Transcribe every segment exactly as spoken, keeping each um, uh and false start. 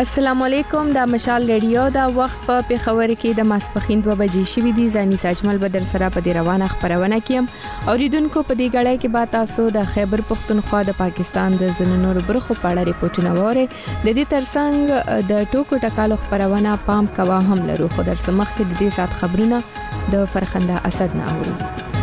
السلام علیکم، د مشال ریډیو دا وخت په پیښور کې د ماسپخین دوه بجې شوې دي. ځاني ساجمل بدر سره په دې روانه خبرونه کیم او ریډونکو په دې غړای کې با تاسو د خیبر پختونخوا د پاکستان د زنونو برخو په اړه ریپورتونه وره. د دې ترڅنګ د ټوکو ټکالو خبرونه پام کوا هم لرو، خو در سمخ کې د دې سات خبرونه د فرخنده اسد نه اوري.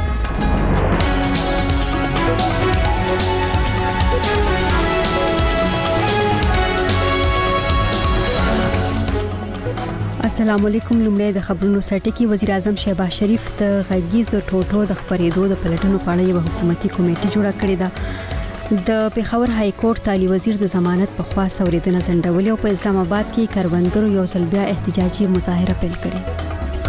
السلام علیکم. لومړی د خبرونو سرټکی. وزیر اعظم شهباز شریف د غږیزو ټوټو د خبرېدو د پلټنو په اړه یو حکومتي کمیټه جوړه کړې ده. د پیښور های کورټ تعالی وزیر د ضمانت په خوا سوریدنه ځنډولې او په اسلام آباد کې کروندګرو یو ځل بیا احتجاجي مظاهره پیل کړې.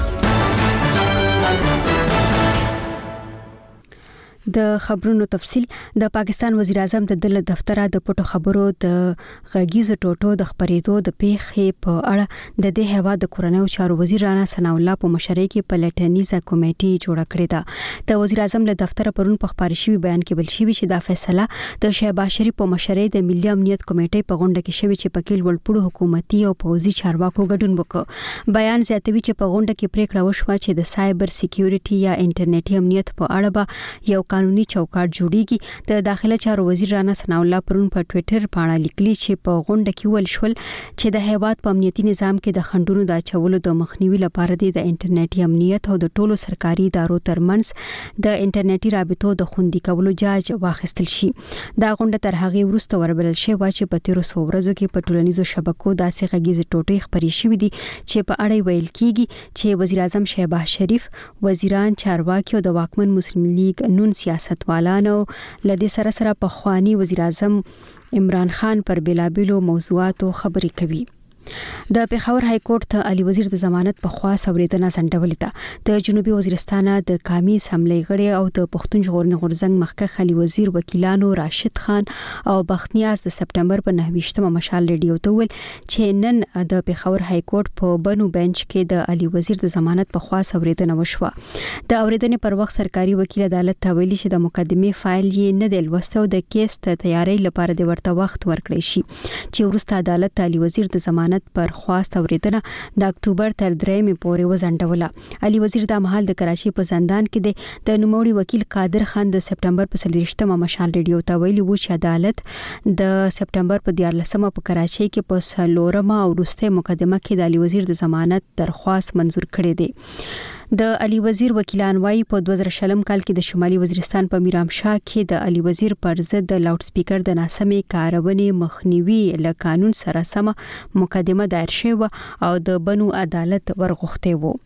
د خبرونو تفصیل. د پاکستان وزیر اعظم د دل دفتر د پټو خبرو د غږیزو ټوټو د خبرېدو د پیښې په اړه د دې هوا د کورنیو چارو وزیر رانا ثنا الله په مشرۍ کې پلټنیزه کمیټه جوړه کړې ده. د وزیر اعظم له دفتر پرون په خبري شوی بیان کې بل شوی چې دا فیصله د شهباز شریف په مشرۍ د ملي امنیت کمیټې په غونډه کې شوی چې په کې لوړپوړو حکومتي او پوځي چارواکو ګډون وکړ. بیان زیاتوي چې په غونډه کې پریکړه وشوه چې د سایبر سکیورټي یا انټرنیټي امنیت په اړه به یو قانوني چوکاټ جوړیږي. د داخله چارو وزیر رانا ثنا الله پرون په ټوئیټر باندې لیکلي چې په غونډه کې ول شول چې د هیواد په امنیتي نظام کې د خندونو د اچولو د مخنیوي لپاره د انټرنیټي امنیت او د ټولو سرکاري ادارو ترمنځ د انټرنیټي رابطو د خوندي کولو جاج واخیستل شي. دا غونډه تر هغه وروسته وربلل شوې و چې په تیرو څو ورځو کې په ټولنیزو شبکو داسې غږیزې ټوټې خبرې شوې دي چې په اړه ویل کیږي چې وزیر اعظم شهباز شریف، وزیران، چارواکي او د واکمن مسلم لیگ نون سیاستوالانو لدې سره سره په خواني وزیر اعظم عمران خان پر بلابلو موضوعاتو خبرې کوي. د پیښور های کورټ ته علي وزیر د ضمانت په خوا سوریدنه ځنډولې ده. د جنوبي وزیرستان د قومي اسمبلی غړي او د پښتون ژغورنې غورځنګ مخکښ علي وزیر وکیلانو راشد خان او بختنیاز د سپټمبر په نهه ویشتمه مشال ریډیو ته ویل چې نن د پیښور های کورټ په بنو بنچ کې د علي وزیر د ضمانت په خوا سوریدنه وشوه. د اوریدنې پر وخت سرکاري وکیل عدالت ته ویلي چې د مقدمې فایل یې نه دی لوسته او د کیس ته تیاری لپاره د ورته وخت ورکړی شي چې وروسته عدالت علي وزیر د ضمانت پر خواست اوریدنه د اکتوبر تر درېمې پورې وځنډوله. علي وزیر د مهال د کراچي په زندان کې دی. د نوموړي وکیل قادر خان د سپټمبر په څلوېښتمه مشال ریډیو ته ویلي و چې عدالت د سپټمبر په دیارلسمه په کراچي کې په څلورمه او وروستۍ مقدمه کې د علي وزیر د ضمانت درخواست منزور کړی دی. د علي وزیر وکیلان وايي په دوه زره شلم کال کې د شمالي وزیرستان په میرامشاه کې د علي وزیر پر ضد د لاوډ سپیکر د ناسمې کارونې مخنیوي له قانون سره سم مقدمه دایر شوه او د بنو عدالت ورغوښته و.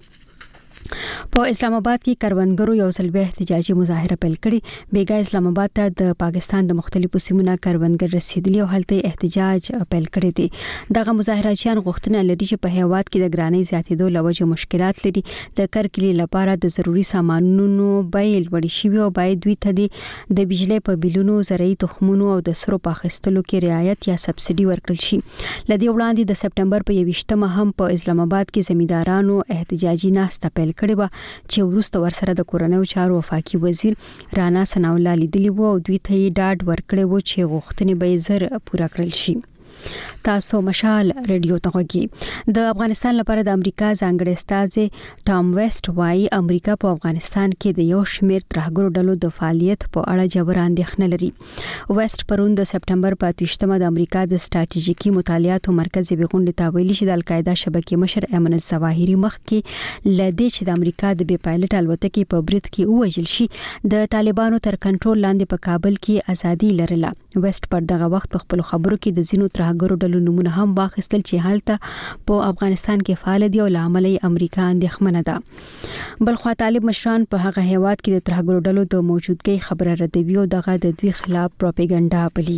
په اسلام آباد کې کروندګرو یو ځل بیا احتجاجي مظاهره پیل کړې. بیګا اسلام آباد ته د پاکستان د مختلفو سیمونو کروندګر رسیدلی او هلته احتجاج پیل کړی دی. دغه مظاهرچیان غوښتنه لري چې په هیواد کې د ګرانۍ زیاتېدو لوجه مشکلات لري. د کرکلي لپاره د ضروري سامانونو بیل وړي شوی او باید دوی ته د بجلی په بیلونو، زرعي تخمونو او د سرو په اخیستلو کې رعایت یا سبسایډي ورکړل شي. لدې وړاندې د سپټمبر په یوویشتمه هم په اسلام آباد کې زمیندارانو احتجاجي ناسته پیل کړې و چې وروسته ورسره د کورنیو چارو وفاقي وزیر رانا ثنا الله لیدلی وو او دوی ته یې ډاډ ورکړی و چې غوښتنې به یې زر پوره کړل شي. تاسو مشال ریډیو ته غوږی. د افغانستان لپاره د امریکا ځانګړی استازی ټام ویسټ وايي امریکا په افغانستان کې د یو شمېر ترهګرو ډلو د فعالیت په اړه جبر اندېښنه لري. ویسټ پرون د سپټمبر په اتویشتمه د امریکا د ستراتیژیکي مطالعاتو مرکز یې غونډه ته ویلي چې د القاعده شبکې مشر ایمن الظواهري مخ کې لدې چې د امریکا د بي پایلټ الوتکې په برید کې ووژل شي د طالبانو تر کنټرول لاندې په کابل کې ازادي لرله. ویسټ پر دغه وخت په خپل خبرو کې د زینو ترهګرو ډلو نمونه هم واخیستل چې هلته په افغانستان کې فعال دي او لامل یې امریکا اندېښمنه ده. بل خو طالب مشران په هغه هیواد کې د ترهګرو ډلو د موجودګۍ خبره ردوي او دغه د دوی خلاف پروپاګاندا بلی.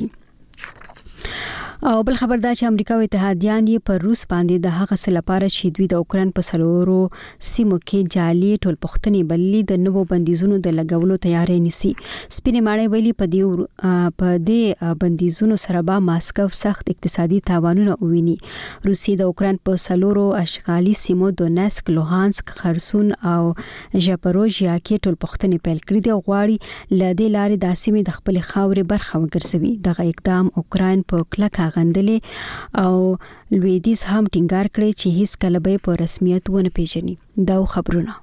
او بل خبر دا چې امریکا او اتحادیان یې پر روس باندې د هغه څه لپاره چې دوی د اوکران په سلورو سیمو کې جالي ټولپوښتنې بللي د نوو بندیزونو د لګولو تیاری نیسي. سپینې ماڼۍ ویلي په دې په دې بندیزونو سره به ماسکو سخت اقتصادي تاوانونه وویني. روسیې د اوکران په سلورو اشغالي سیمو دونسک، لوهانسک، خرسون او ژاپروژیا کې ټولپوښتنې پیل کړې دي او غواړي له دې لارې د سیمې د خپل خاورې برخه وګرځوي. دغه اقدام اوکران په کلکه غندلې او لویدیز هم ټینګار کړی چې هیڅ کله به په رسمیت ونه پیژني. دا خبرونه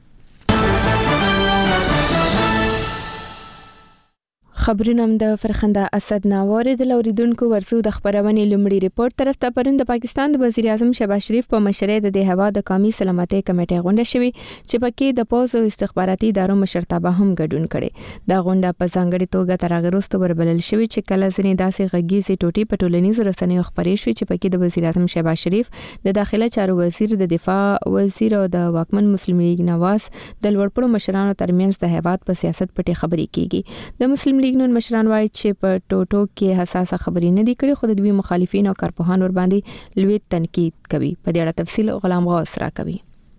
خبرونه د فرخنده اسد ناوړه د لوریدونکو ورسو د خبرونې لومړی ریپورت طرف ته پرند د پاکستان د وزیر اعظم شهباز شریف په مشرۍ د هوا د قومي سلامتۍ کمیټې غونډه شوې چې پکې د پوز او استخباراتي ادارو مشرتابه هم ګډون کړي. دا غونډه په ځانګړي توګه تر هغه وروسته وربلل شوې چې کله ځینې داسې غږیزې ټوټې په ټولنیزو رسنیو خبرې شوې چې پکې د وزیر اعظم شهباز شریف د داخله چارو وزیر د دفاع وزیر او د واکمن مسلم لیگ نواز د لوړپوړو مشرانو ترمنځ د هیواد په سیاست پټې خبرې کیږي. د مسلم لیگ نن مشران وایي چې په ټوټو کې حساسه خبرې نه دي کړې، خو د دوی مخالفین او کارپوهان ور باندې لوی تنقید کوي. په دې اړه تفصیل غلام غوث را کوي.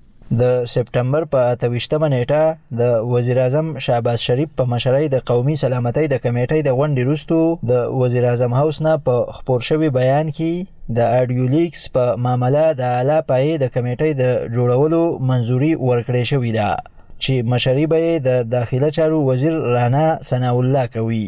د سپټمبر په اته ویشتمه نیټه د وزیر اعظم شهباز شریف په مشرۍ د قومي سلامتۍ د کمیټې د غونډې وروسته د وزیر اعظم هاوس نه په خبر شوی بیان کې د اډیو لیکس په معاملې د اعلی پای د کمیټې د جوړولو منځوري ورکړې شوې ده چې مشري به د داخله چارو وزیر رانا ثناء الله کوي.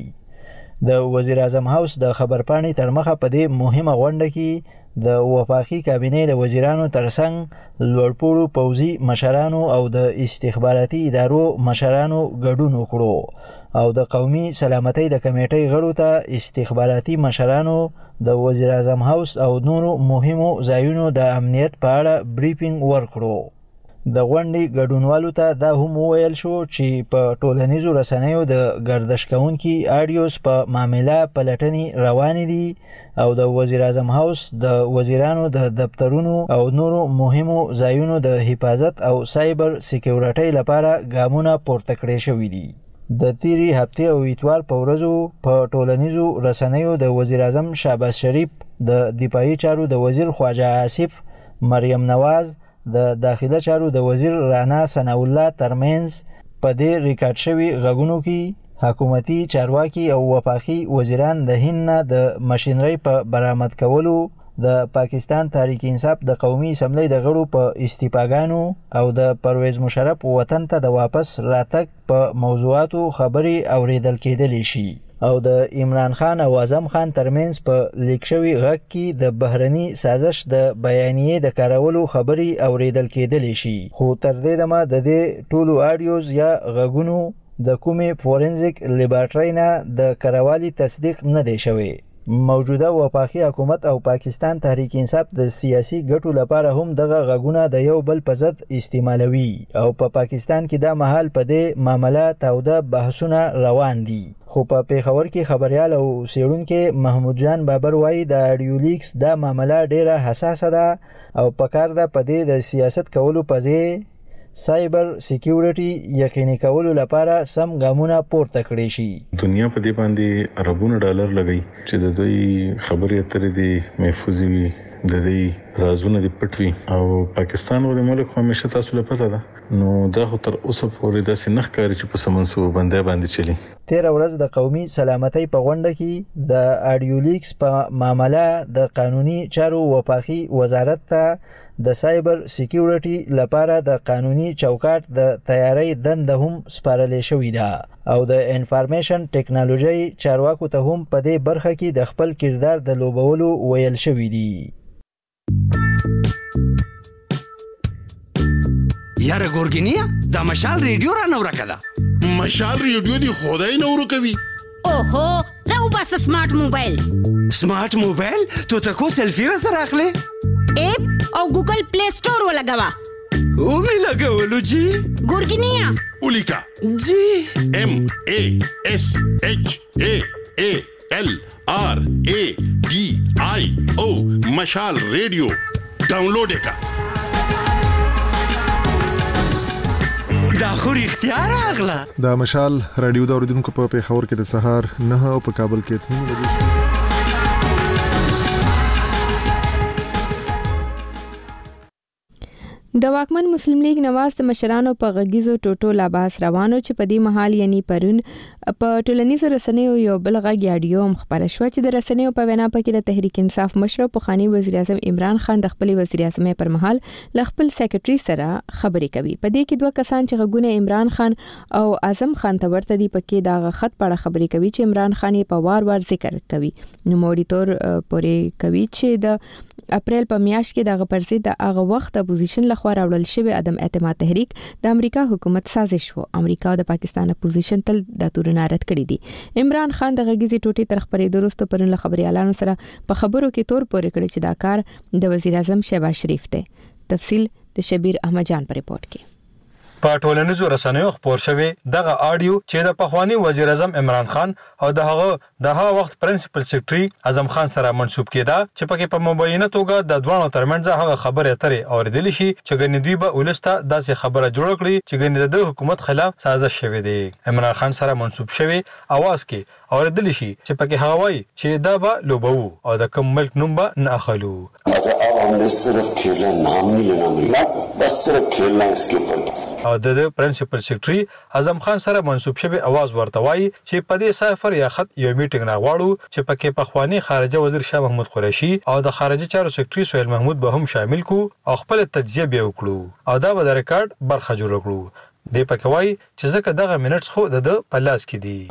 د وزیر اعظم هاوس د خبرپاڼې تر مخه په دې مهمه غونډه کې د وفاقي کابینې د وزیرانو ترڅنګ لوړپوړو پوځي مشرانو او د استخباراتي ادارو مشرانو ګډون وکړو او د قومي سلامتۍ د کمیټې غړو ته استخباراتي مشرانو د وزیر اعظم هاوس او نورو مهمو ځایونو د امنیت په اړه بریفینګ ورکړو. د غونډې ګډونوالو ته دا هم وویل شو چې په ټولنیزو رسنیو د گردش کوونکي اډیوز په معاملې پلټنې روانې دي او د وزیر اعظم هاوس د وزیرانو د دفترونو او نورو مهمو ځایونو د حفاظت او سایبر سکیورټۍ لپاره ګامونه پورته کړي شوي دي. د تیری هفته او اتوار په ورځو په ټولنیزو رسنیو د وزیر اعظم شهباز شریف د دفاعي چارو د وزیر خواجه آصف، مریم نواز د داخله چارو د وزیر رانا ثناء الله ترمنځ په دې ریکارډ شوی غږونو کې حکومتي چارواکي او وفاقي وزیران د هند د ماشينري په برآمد کولو، د پاکستان تحریک انصاف د قومي اسمبلی د غړو په استعفاګانو او د پرویز مشرف وطن ته د واپس راتګ په موضوعاتو خبري اوریدل کېدلی شي او د عمران خان او اعظم خان ترمنځ په لیک شوی غږ کې د بهرني سازش د بیانیې د کارولو خبري اوریدل کېدلی شي. خو تر دې دمه د دې ټولو اډیوز یا غږونو د کومې فورنزیک لیبارټری نه د کاروالي تصدیق نه دی شوی. موجوده وفاقي حکومت او پاکستان تحریک انصاف د سیاسي ګټو لپاره هم دغه غږونه د یو بل په ضد استعمالوي او په پا پاکستان کې دا مهال په دې معاملې تاوده بحثونه روان دي. خو په پیښور کې خبريال او سیړونکو محمود جان بابر وایي د اډیو لیکس دا معاملې ډیره حساسه ده او په کار ده په دې د سیاست کولو په ځای سایبر سکیورټي یقیني کولو لپاره سم ګامونه پورته کړی شي. دنیا په دې باندې اربونو ډالر لګي چې د دوی خبرې اترې دي محفوظ وي، د دې رازونه دي پټوي او پاکستان ولې ملک همیشه تاسو له پته ده نو دا خو تر اوسه پورې داسې نه ښکاري چې په سمنسو باندې باندې چلی. تیر ورځ د قومي سلامتۍ په غونډه کې د اډیو لیکس په معاملې د قانوني چارو وفاقي وزارت ته د سایبر سکیورټي لپاره د قانوني چوکاټ د تیاری دنده هم سپارلې شوې ده او د انفارمیشن ټیکنالوژي چارواکو ته هم په دې برخه کې د خپل کردار د لوبولو ویل شوې دي. یاره ګورګینیا دا مشال ریډیو را نور کړه. مشال ریډیو دی خدای نور کوي. اوهو راو بس سمارټ موبایل. سمارټ موبایل تو تکو سیلفی را سره اخلي اپ او ګوګل پلی سٹور ولګوا. او می لګولو جی ګورګینیا اولیکا جی ام ا اس اچ ا ا ال آر ا ډي آی او مشال ریډیو ډاونلوډ کا. دا خو اختیار اغلا. دا مشال رادیو دا اوریدونکو په پیښور کې د سهار نه او په کابل کې تنو لګیږي. د واکمن مسلم لیگ نواز د مشرانو په غږیزو ټوټو لاباس روانو چې په دې مهال یعنی پرون په ټولنیزو رسنیو یو بل غږ یاډیو مخبره شو چې د رسنیو په وینا پکې د تحریک انصاف مشر په خاني وزیر اعظم عمران خان د خپل وزیر اعظم پر مهال ل خپل سیکریټري سره خبرې کوي. په دې کې دوه کسان چې غږونه عمران خان او اعظم خان ته ورته دي پکې دا خط پړه خبرې کوي چې عمران خان یې په وار وار ذکر کوي. نو موډیټور پورې کوي چې د اپریل په میاشت کې دغه پرسي د هغه وخت اپوزیشن لخوا راوړل شوی عدم اعتماد تحریک د امریکا حکومت سازش وو. امریکا او د پاکستان اپوزیشن تل د تورونه رد کړی دي. عمران خان د غږیزي ټوټې تر خبرې درسته پرون له خبري اعلان سره په خبرو کې تور پورې کړی چې دا کار د وزیر اعظم شهباز شریف دی. تفصیل د شبیر احمد جان پر ریپورت کې. په ټولنیزو رسنیو خبر شوی دغه آډیو چې د پخوانی وزیر اعظم عمران خان او د هغه د هغه وخت پرنسپل سیکریټري اعظم خان سره منسوب کېده چې پکې په مبینه توګه د دوه ترمنځ هغه خبره اترې اوریدل شي چې ګنې دوی به ولسته داسې خبره جوړ کړي چې ګنې د حکومت خلاف سازش شوی دی. عمران خان سره منسوب شوی اواز کې اوریدل شي چې پکې هغه وایي چې دا به لوبو او د کوم ملک نوم به نه اخلو. हमने सिर्फ खेलना नाम नहीं लेना मिला बस सिर्फ खेलना इसके ऊपर. او د پرنسپل سیکریټري اعظم خان سره منسوب شوی اواز ورته وایي چې په دې سفر یا خط یو میټینګ راغواړو چې پکې پخوانی خارجه وزیر شاه محمود قریشي او د خارجه چارو سیکریټري سهیل محمود به هم شامل کو او خپل تجزیه به وکړو او دا به د ریکارډ برخه جوړ کړو. دی پکې وایي چې ځکه دغه منټس خو د په لاس کې دي.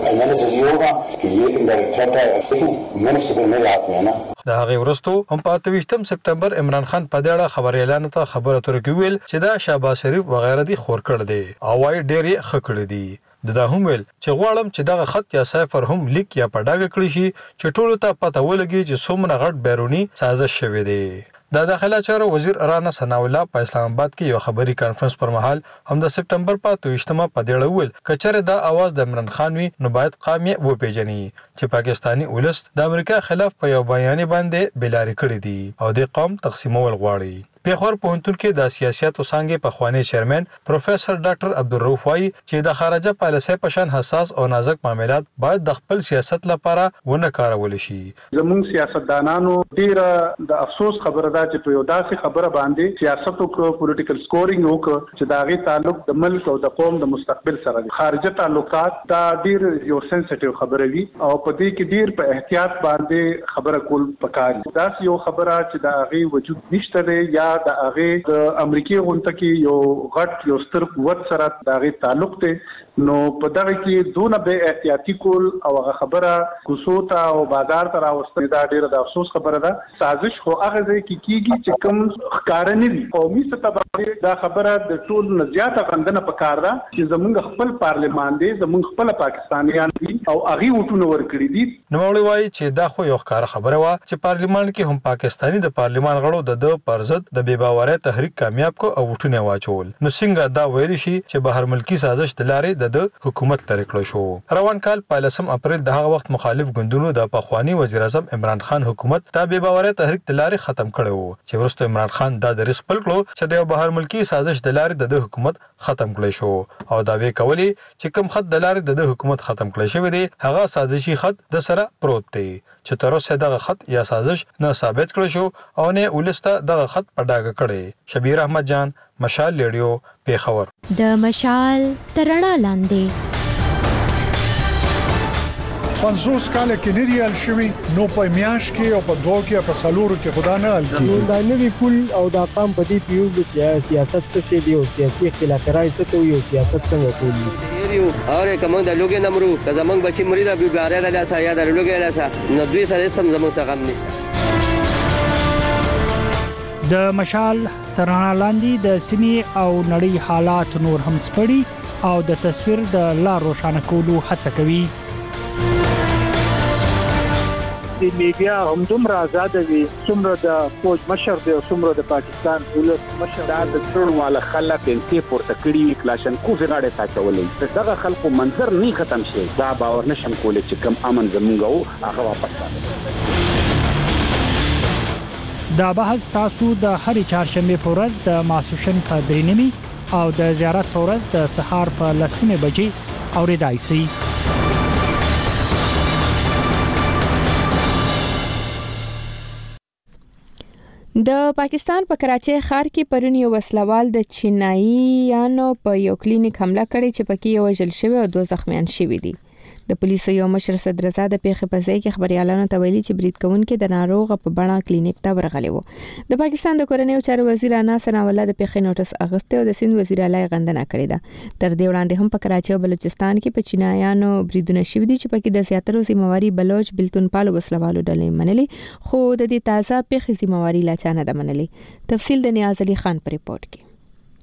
د هغه ورستو هم په اتویشتم سپتمبر عمران خان په دې اړه خبري اعلان ته خبره تر کې ویل چې دا شهباز شریف وغیرہ دي خور کړ دي او وايي ډېر یې خکړ دي. د دا هم ویل چې غواړم چې دغه خط یا سفر هم لیک یا پډاګه کړی شي چې ټولو ته پته ولګي چې څومره غټ بیرونی سازش شوی دی. د داخله چارو وزیر رانا ثنا الله په اسلام آباد کې یو خبري کانفرنس پر مهال هم د سپتمبر په اتویشتمه په دې ویل کچره دا आवाज د عمران خان وی نو باید قامي و پیژني چې پاکستانی ولست د امریکا خلاف په یو بیان باندې بلاري کړی دي او د قوم تقسیمول غواړي. پیښور پوهنتون کې د سیاست او څنګه په خوانی چیرمن پروفیسور ډاکټر عبدالرؤف وايي چې د خارجه پالیسۍ په شان حساس او نازک معاملات باید د خپل سیاست لپاره ونه کارول شي. زموږ سیاستدانانو ډیر د افسوس خبره ده چې په یو داسې خبره باندې سیاست او پولیټیکل سکورینګ وکړي چې دا غي تعلق د ملک او د قوم د مستقبل سره دي. خارجه تعلقات دا ډیر یو سنسټیو خبره وي او په دې کې ډیر په احتیاط باندې خبره کول پکار دي. دا یو خبره چې دا غي وجود نشته دی یا د هغه د امریکای غونټه کې یو غټ یو ستر قوت سره د هغه تعلق دی. نو په دغه کې دونه به احتیاطي کول او هغه خبره کوسوتا او بازار ته راوستل دا ډیره د افسوس خبره ده. سازش خو هغه ځای کې کیږي چې کوم ښکارنې دي قومي سطح باندې دا خبره د ټول نه زیاته غندنه پکار ده چې زمونږ خپل پارلیمان دی زمونږ خپل پاکستانیان دي او هغه وټونه ورکړي دي. نو وړي وایي چې دا خو یو ښکار خبره و چې پارلیمان کې هم پاکستانی د پارلیمان غړو د د پرزد د بې باورۍ تحریک کامیاب کو او وټونه واچول. نو څنګه دا ویل شي چې بهر ملکی سازش د لارې د حکومت لري کړو شو. روان کال پایلسم اپریل د هغه وخت مخالف ګوندونو د پخوانی وزیر اعظم عمران خان حکومت د بې باورۍ تحریک د لارې ختم کړو چې ورسته عمران خان دا د ریس خپل کړو چې د بهر ملکی سازش د لارې د حکومت ختم کړی شو او دا وی کولی چې کوم خط د لارې د حکومت ختم کړی شوی دی هغه سازشي خط د سره پروت دی چې تر اوسه دغه خط یا سازش نه ثابت کړی شو او نه ولسته دغه خط پډاګه کړي. شبیر احمد جان، مشال ریډیو، پیښور. د مشال ترڼا لاندې پنځوس کال کې نه دی ال شوی نو په میاش کې او په دوه کې په سالورو کې خدا نه ال کې دا نوی پول او دا قام په دې پیو چې سیاست څه شي دی او سیاسي اختلافات څه کوي او سیاست څنګه کوي یو اور کوم د لوګي نمرو که زمنګ بچي مرید ابي ګاره د لاسه یا د لوګي لاسه نو دوی سره سم زموږ څخه غم نشته. د مشال ترڼا لاندې د سیمې او نړۍ حالات نور هم سپړي او د تصویر د لار روښانه کولو هڅه کوي. د میډیا هم دومره آزاد دي څومره د فوج مشر دی او څومره د پاکستان ولس مشر دا د ټول مال خلک انتي پورته کړی کلاشن کو زغاړه ساتولې دغه خلکو منظر نه ختم شي دا باور نشم کولای چې کم امن زمونږ هغه واپس راځي. دا بحث تاسو د هرې چهارشنبه په ورځ د ماسوشن په درې نیمه او د زیارت په ورځ د سهار په لسمه بجې اوریدای شئ. د پاکستان په کراچۍ ښار کې پرون یو وسلوال د چینایانو په یو کلینیک حمله کړې چې پکې یو وژل شوی او دوه زخمیان شوي دي. د پولیسو یو مشر صدرزاده د پیښې په ځای کې خبريالانو ته ویلي چې برید کوونکي د ناروغ په بڼه کلینیک ته ورغلي وو. د پاکستان د کورنیو چارو وزیر انا ثناءالله د پیښې نوټس اغسته او د سند وزیر اعلی غندنه کړې ده. تر دې وړاندې هم په کراچۍ او بلوچستان کې په چینایانو بریدونه شوي دي چې پکې د زیاترو ذمہواری بلوچ بلتون پالو وسلوالو ډلې منلي، خو د دې تازه پیښې ذمہواری لا چانه ده منلي. تفصیل د نیاز علي خان په ریپورت کې.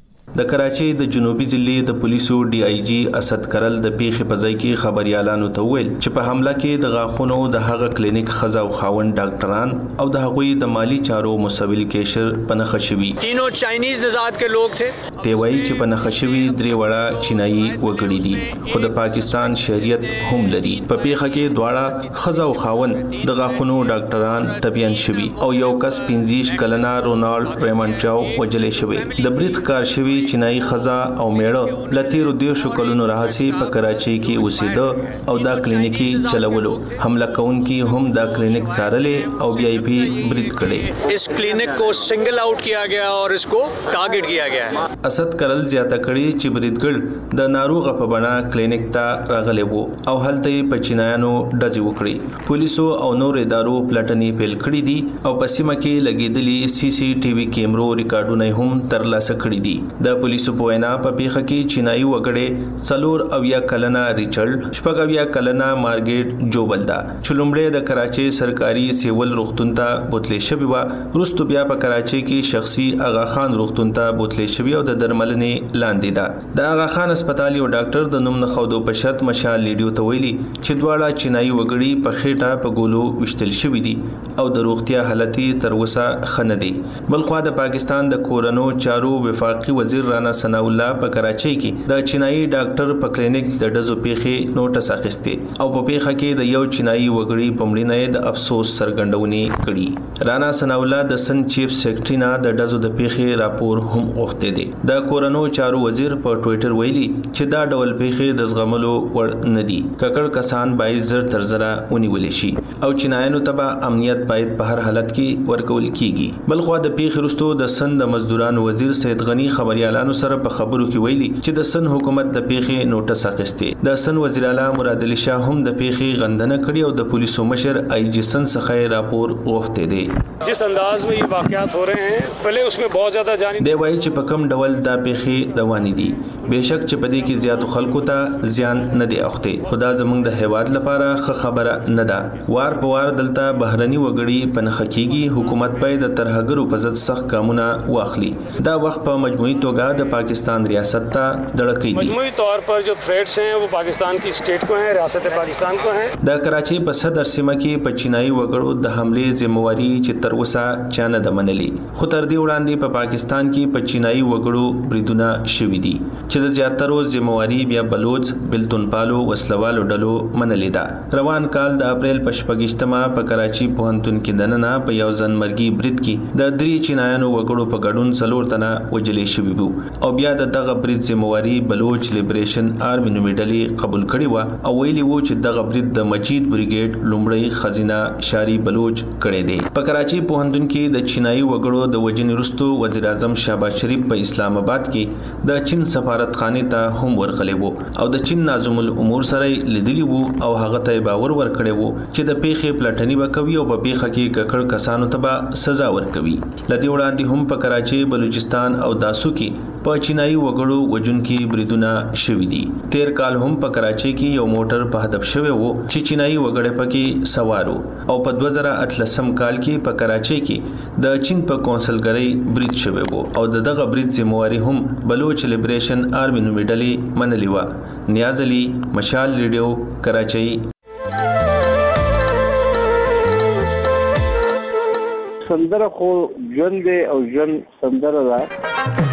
د کراچۍ د جنوبي ضلع د پولیسو ډي آی جی اسد کرل د پیښې په ځای کې خبريالانو ته ویل چې په حمله کې د غاښونو د هغه کلینیک خزا او خاون ډاکټران او د هغوی د مالی چارو مسوول کیشر پنهخ شوی. تینوں چائنیز نژاد کے لوگ تھے. دی وایي چې پنهخ شوی درې وړه چینایي وګړي دي خو د پاکستان شهریت هم لري. په پیښه کې دواړه خزا او خاون د غاښونو ډاکټران ټپيان شوی او یو کس پنځه کلنه رونالډ ریمنډ چاو وجلې شوی. د برید کار شوی چینایي خزا او میړه لتیرو دیو شکلونو راهسي په کراچۍ کې اوسېده او دا کلینیکي چلولو. حمله کوونکي هم دا کلینیک څارلې او بي آی پی برید کړي. اس کلینک کو سنگل آؤٹ کیا گیا اور اس کو ٹارگٹ کیا گیا ہے. اسد کرل زیاته کړي چې بریدګر د ناروغ په بڼه کلینیک ته راغلي وو او هلته په چینایانو ډزې وکړي. پولیسو او نور ادارو پلټنې پیل کړې دي او په سیمه کې لګېدلي سی سی ټي وي کیمرو ریکارډونه هم ترلاسه کړي دي. د پولیسو په وینا په پیښه کې چینایي وګړي څلور اویا کلنه ریچارډ، شپږ اویا کلنه مارګریټ جوبلدا چې لومړی د کراچۍ سرکاري سیول روغتون ته بوتلې شوی و، وروسته بیا په کراچۍ کې شخصي اغا خان روغتون ته بوتلې شوی او د درملنې لاندې ده. د اغا خان هسپتال یو ډاکټر د نوم نه خودو په شرط مشال لیډیو ته ویلي چې دواړه چینایي وګړي په خېټه په ګولو وشتل شوی دي او د روغتیا حالت تر اوسه ښه نه دی. بلخوا د پاکستان د کورنو چارو وفاقي وزیر رانا ثناءالله په کراچۍ کې د چینایي ډاکټر په کلینیک د ډزو پیښې نوټس اخیسته او په پیښه کې د یو چینایي وګړي په مړینې د افسوس څرګندونې کړي. رانا ثناءالله د سن چیف سیکریټری نه د ډزو د پیښې راپور هم غوښته دي. د کورنو چارو وزیر په ټوئیټر ویلي چې دا ډول پیښې د زغملو وړ نه دي. ککړ کسان باید زر تر زره ونیول شي او چینایانو ته امنیت باید په هر حالت کې ورکول کیږي. بلخوا د پیښې وروسته د سند د مزدوران وزیر سید غنی خبريالانو سره په خبرو کې ویلي چې د سن حکومت د پیښې نوټس اخیسته. د سن وزیر اعلی مراد علي شاه هم د پیښې غندنه کړې او د پولیسو مشر آی جی سن څخه راپور غوښته دي. جس انداز میں یہ واقعات ہو رہے ہیں پہلے اس میں بہت زیادہ جانی دی وایي چې په کم ډول دا پیښې روانې دي. بهشک چې په دې کې زیاتو خلکو ته زیان نه دی اوخته. خدا زموږ د هیواد لپاره ښه خبره نه ده. وار په وار دلته بهرني وګړي پنهخ کیږي. حکومت باید د ترهګرو په ضد سخت ګامونه واخلي. دا وخت په مجموعي توګه د پاکستان ریاست ته دړکې دي. مجموعي طور پر جو تھریٹس ہیں وہ پاکستان کی اسٹیٹ کو ہیں، ریاست پاکستان کو ہیں. د کراچۍ په صدر سیمه کې په چینایي وګړو د حملې ذمہواری چې تر اوسه چانه د منلي، خو تر دې وړاندې په پاکستان کې په چینایي وګړو بریدونه شوي دي چې د زیاترو ذمہواری بیا بلوچ بلتون پالو وسلوالو ډلو منلې ده. روان کال د اپریل په شپږشتمه په کراچۍ پوهنتون کې دننه په یو ځنمرګي برید کې د درې چینایانو وګړو په ګډون څلور تنه وجلې شوي وو او بیا د دغه برید ذمہواری بلوچ لیبریشن آرمي نومي ډلې قبول کړې و او ویلي وو چې دغه برید د مجید بریګیډ لومړی خزینه شاری بلوچ کړی دی. په کراچۍ پوهنتون کې د چینایي وګړو د وجنې وروسته وزیر اعظم شهباز شریف په اسلام آباد کې د چین سفارتخانې ته هم ورغلی وو او د چین ناظم الامور سره لیدلی وو او هغه ته باور ورکړی وو چې د پیښې پلټنې وکوي او په پیښه کې ککړ کسانو ته به سزا ورکوي. لدی وړاندې هم په کراچۍ بلوچستان او داسو کې په چینایي وګړو وجونکي بریدونه شوي دي. تیر کال هم په کراچۍ کې یو موټر په هدف شوی وو چې چینایي وګړي پکې سوارو او په دوه زره اتلسم کال کې په کراچۍ کې د چین په کونسلګرۍ برید شوی وو او دغه برید ذمہواری هم بلوچ لیبریشن آرمي نومي ډلې منلې و. نیاز علي، مشال ریډیو، کراچۍ. سندره خو ژوند دی او ژوند سندره ده،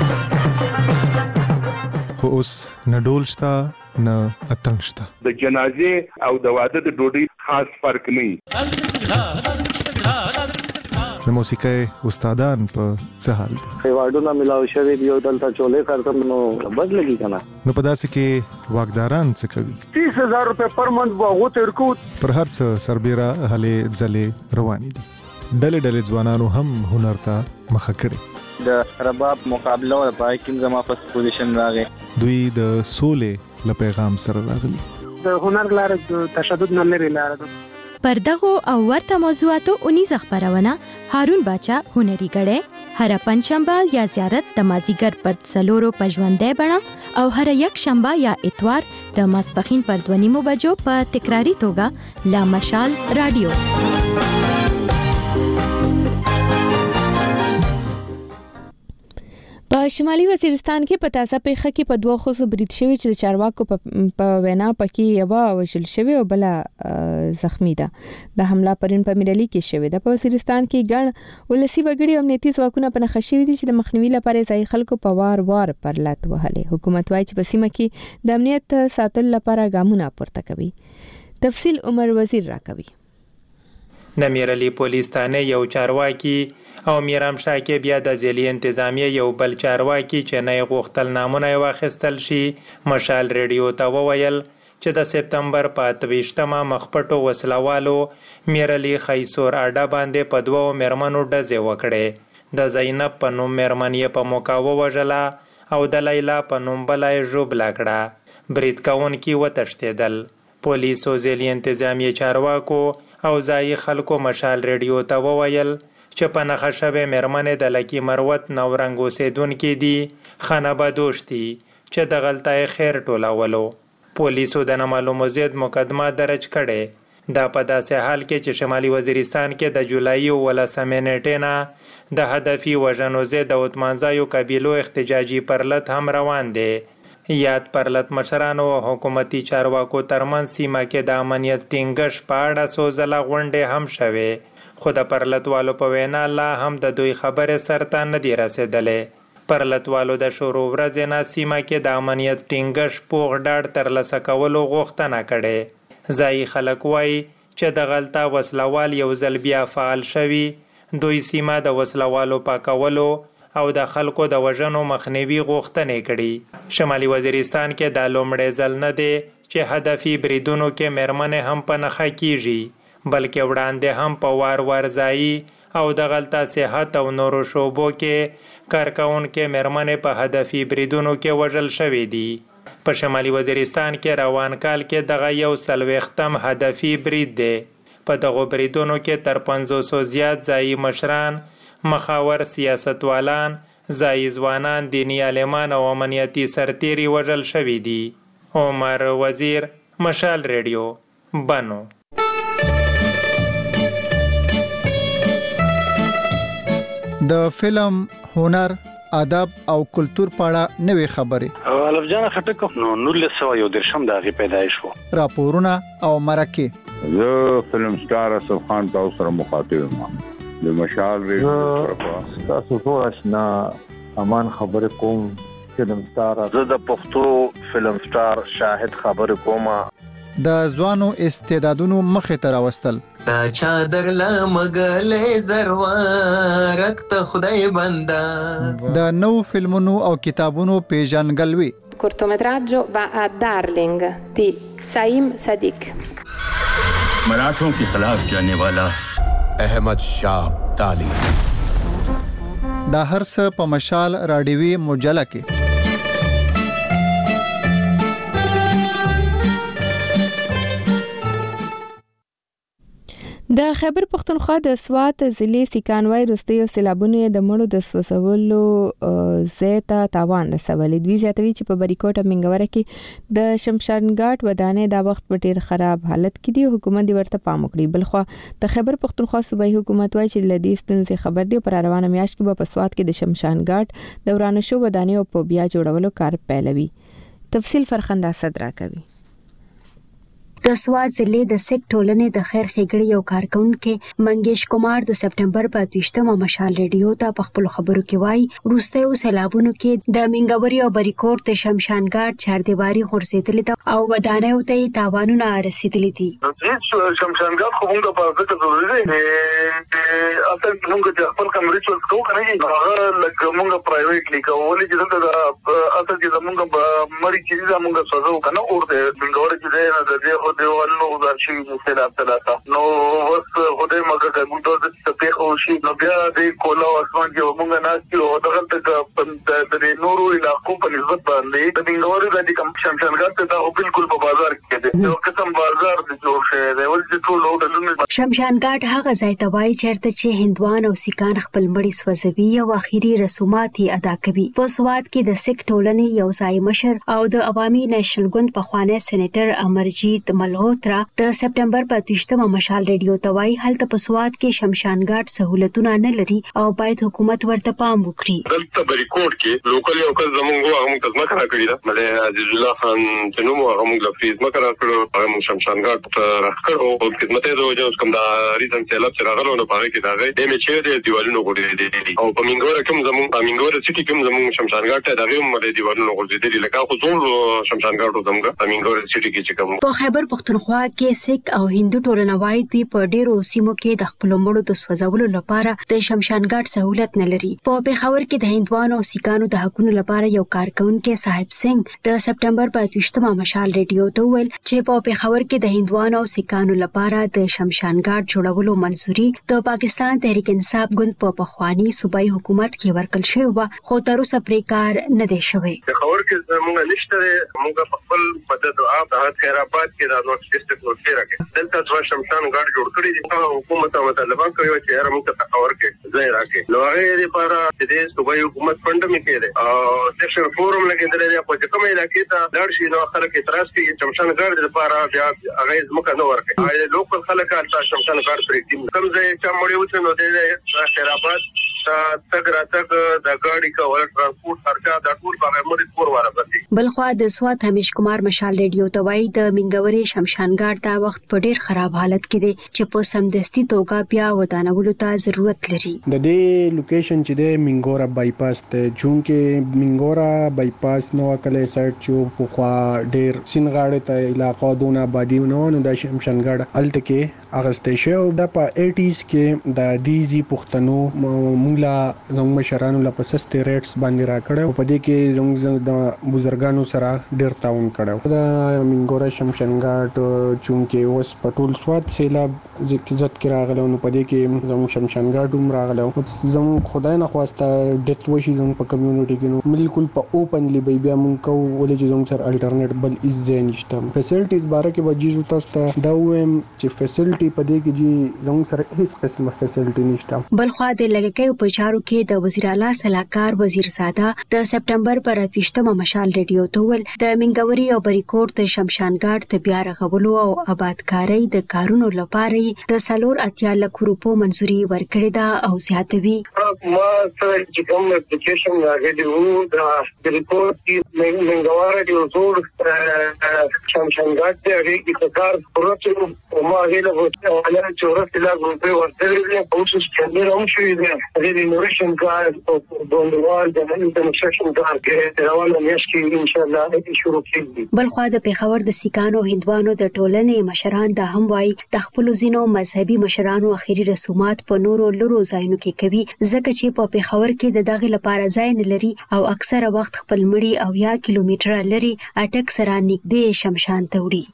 خو اوس نه ډول شته نه اتڼ شته. د جنازې او د واده د ډوډۍ خاص فرق نه. د موسیقۍ استادان په څه حال دي؟ ایوارډونه ملاو شوي دي او دلته چولې کارتم نو بد لګي کنه. نو په داسې کې واګداران څه کوي؟ تیس هزار روپے پر منت به هغو ته ورکو. پر هر څه سربیره هلې ځلې روانې دي. ډلې ډلې ځوانانو هم هنر ته مخه کړې. د رباب مقابله او پای کې زما په پوزیشن راغی. دوی د سولې له پیغام سره راغلي. د هنر لاره د تشدد نه لري لاره ده. پر دغه او ورته موضوعاتو اونیزه خبرونه هارون باچا هنري غړې هر پنځشنبه یا زیارت د مازیګر پر څلورو پژوندې بڼه او هر یک شنبه یا اتوار د ماسپخین پر دوه نیمو بجو په تکراری توګه لا مشال رادیو. په شمالي وزیرستان کې په تازه پیښه کې په دوه خصو برید شوی چې چارواکو په وینا پکې یو وژل شوی او بل زخمی ده. د حمله پرون په میرلی کې شوی ده. په وزیرستان کې ګڼ ولسی وګړي او امنیتي ځواکونه په نښه شوي دي چې د مخنیوي لپاره ځای خلکو په وار وار پر لات وهلې. حکومت وايي چې په سیمه کې د امنیت ساتلو لپاره ګامونه پورته کوي. تفصیل عمر وزیر راکوي. د میرلی پولیس تانه یو چارواکي او میرام شاه کې بیا د ځلی انتظامیه یو بل چارواکي چې نه غوښتل نامونه واخیستل شي مشال ریډیو ته وویل چې د سپتمبر په اتویشتمه مخپټو وسلوالو میرلی خیسور اډا باندې په دوو مرمنو ډزې وکړې. د زینب په نوم مرمن یې په موقع ووژله او د لیلا په نوم بله یې ژوبله کړه. برید کوونکي وتښتېدل. پولیسو ځلی انتظامیه چارواکو او ځایي خلکو مشال ریډیو ته وویل چې په نښه شوې مېرمنې د لکي مروت نورنګ اوسېدونکي دي خانه بدوش دي چې د غلطۍ خیر ټولولو. پولیسو د نامعلومو ضد مقدمه درج کړې. دا په داسې حال کې چې شمالي وزیرستان کې د جولای اوولسمې نیټې نه د هدفي وژنو ضد د اتمانځایو قبیلو احتجاجي پرلت هم روان دی. یاد پرلت مشرانو او حکومتي چارواکو ترمنځ سیمه کې د امنیت ټینګښت په اړه څو ځله غونډې هم شوې خو د پرلتوالو په وینا لا هم د دوی خبرې سرته نه دي رسېدلې. پرلتوالو د شروع ورځې نه سیمه کې د امنیت ټینګښت پوخ ډاډ ترلاسه کولو غوښتنه کړې. ځایي خلک وایي چې د غلطه وسلوال یو ځل بیا فعال شوي. دوی سیمه د وسلوالو پاکولو او د خلکو د وژنو مخنیوي غوښتنې کړي. شمالي وزیرستان کې دا لومړی ځل نه دی چې هدفي بریدونو کې مېرمنې هم په نښه کیږي بلکې وړاندې هم په وار وار ځایي او د غلطه صحت او نورو شعبو کې کارکوونکې مېرمنې په هدفي بریدونو کې وژل شوې دي. په شمالي وزیرستان کې روان کال کې دغه یو څلوېښتم هدفي برید دی. په دغو بریدونو کې تر پنځوسو زیات ځایي مشران مخاور سیاستوالان ځایي ځوانان دیني عالمان او امنیتي سرتیري وژل شوي دي. عمر وزیر مشال ریډیو بنو. د فلم هنر ادب او کلچر په اړه نوې خبرې الف جان خټک نو نولس سو یو درشم د غي پیدایش وو راپورونه او مرکه زه فلم سٹار اسف خان تاسو سره مخاطب یم د مشال ریډیو تاسو ټول آشنا امان خبر کوم فلم سٹار زه د پښتو فلم سٹار شاهد خبر کوم د ځوانو استعدادونو مخه ته راوستل تا چادر لمغلې زروارک ته خدای بندا د نو فلمونو او کتابونو پیژنګلوي. cortometraggio va a Darling di Saim Sadiq. मराठों के खिलाफ जाने वाला अहमद शाह ताली. دا هر څه په مشال راډیوي مجله کې. د خیبر پختونخوا د سوات ضلع سیکانوای روستي او سیلابونو د مړو د سوسولو زیاته تاوان رسولې. دوی زیاتوي چې په بریکوټه منګوره کې د شمشانګاټ ودانې دا وخت په ډیر خراب حالت کې دی. حکومت دې ورته پام وکړي. بلخو د خیبر پختونخوا صوبایي حکومت وايي چې لدې ستونزې خبر دی. پر روانه میاشت کې په سوات کې د شمشانګاټ د ورانه شو ودانې او په بیا جوړولو کار پیلوي. تفصیل فرخنده صدرا کوي. د سوات ضلع د سیک ټولنې د خیر ښېګړې یو کارکونکو منګیش کمار د سپټمبر په اتوشتمه مشال ریډیو ته په خپل خبرو کې وایي وروستیو سیلابونو کې د منګوري او بریکوټ د شمشانګاټ چاردیواري غورځېدلې ده او ودانیو ته تاوانونه رسېدلي دي. شمشانګاټ خو موږ په ځکه ضروري دی اصل موږ د خپل کمرې څخه کوو کنه هغه لکه موږ پرایویټلی کوو ولې چې دلته اصل چې موږ مړی چې موږ سوزو کنه اور د منګوري چې د دیوالونو غوډر شي مختلف ثلاثه نو وس خدای مګه موږ د تپې خو شي نو بیا د کولا اسمان کې موږ ناشتي او دغه ته د نورو علاقو په نسبت باندې د منګوري د کوم شمشانګات ته دا بالکل په بازار کې دی یو قسم بازار د جوړ شوی دی ول چې ټول ډلونه شمشانګات هغه ځای ته وایي چیرته چې هندوان او سیکان خپل مړي سوځوي او اخیری رسومات یې ادا کوي. په سواد کې د سیک ټولنې یو ځای مشر او د عوامي نېشنل ګوند په خوانه سېنیټر امرجیت ملهوترا د سپټمبر په تیشتمه مشال ریډیو ته وایي هلته په سواد کې شمشانګات سہولتونه نه لري او باید حکومت ورته پام وکړي. دلته بریکوټ کې لوکل یو کس زمونږ هغه موږ ځمکه راکړې ده مله عزیز الله خان چې نو هغه موږ لفظ ځمکه راکړو هغه موږ شمشانګات راکړو او خدمت یې دوه اوس کوم دا ریزن سیلاب چې راغلو نو پاره کې دا غي د میچې د دیوالونو غوډې دي او په منګور کوم زمونږ په منګور سټي کوم زمونږ شمشانګات ته دغه هم د دیوالونو غوډې دي لکه خو ټول شمشانګات زمونږ په منګور سټي کې چې کوم په خیبر پختونخوا کې سیک او هندو ټولنه وایي دوی په ډیرو سیمو کې د خپل مړو د سوځولو لپاره د شمشانګات سہولت نه لري. په پیښور کې د هندوانو او سیکانو د حقوقو لپاره یو کارکونکو صاحب سنگ د سپټمبر په تیشتمه مشال ریډیو ته ویل چې په پیښور کې د هندوانو او سیکانو لپاره د شمشانګات جوړولو منځوري د پاکستان تحریک انصاف ګوند په پخوانی صوبایي حکومت کې ورکړل شوی و خو تر اوسه پرې کار نه دی شوی. پیښور کې موږ نشته موږ په خپل مدد او د خیرآباد کې د نوټ ډیسټریکټ ورته راکې دلته څو شمشانګات جوړ کړی دي حکومت او طالبان کوي چې هر موږ ته پیښور کې ځای راکې نو هغه لپاره د صوبایي حکومت فند مې کړي او سیکشن فورم لګیدل دی په کومه علاقې ته لړ شي نو خلک اعتراض کوي شمشانګات لپاره بیا هغه ځمکه نه ورکړي لوکل خلک هلته شمشانګات پرې کوم ځای چې مړی وته نو د خیرآباد تک را تک د ګاډي کول ترانسپورت خرچه د ټول په موري پور ورغلي. بلخوا د سوات همیش کمار مشال ریډیو ته وایي د منګوري شمشانګات دا وخت په ډیر خراب حالت کې دی چې په سمدستي توګه بیا ودانولو ته ضرورت لري. د دې لوکیشن چې د منګورا بایپاس ته چونکه منګورا بایپاس نو کله سایت چې په خوا ډیر سینغاړه ته علاقو دونه آبادی نو نو د شمشانګات الته کې اغسته شو د په اټیز کې د دیزي پښتنو مولا زموږ مشرانو لا پسسته ریټس باندې راکړو په دې کې زموږ د بزرګانو سره ډیر تعاون کړو. د منګورا شمشانګات چونکه اوس په ټول سواد سیلاب عزت کې راغلو نو په دې کې زموږ شمشانګات هم راغلو زموږ خدای نه خواسته ډیت وشي زموږ په کمیونټي کې نو بالکل په اوپنلی بیا بیا مونږ کو ولې چې زموږ سره الټرنیټ بل از ځای نشته. فیسیلیټیز باره کې وجیزو تاسو ته دا وایم چې فیسیلیټي په دې کې چې زموږ سره هیڅ قسمه فیسیلیټي نشته. بلخوا د لګکې په چارو کې د وزیر اعلی صلاحکار وزیر ساده د سپټمبر پر اتیشتمه مشال ریډیو ته ول د منګوري او بریکوټ د شمشانګات ته بیا رغولو او آبادکاري د کارونو لپاره د سلور اتیا لک روپو منځوري ورکړې ده او زیاتوي. ما سره چې کوم اپلیکیشن راغلی د بریکوټ کې منګوري د ټول شمشانګات ته ریګي کار پروتو او ما هله وته ولا چورت لا روپو ورته او څه څنګه هم شوی دی د نورشن کار او بوندوال د انټرنیشنل کار کې روانه میاشتې ان شاء الله شروع کیږي. بلخوا د پیښور د سیکانو هندوانو د ټولنې مشران د هم وای د خپل زینو مذهبي مشرانو اخیری رسومات په نورو لورو ځایونو کې کوي ځکه چې په پیښور کې د دغه لپاره ځای نه لري او اکثره وخت خپل مړي او یا کیلومتره لري اټک سره نږدې شمشان ته وړي.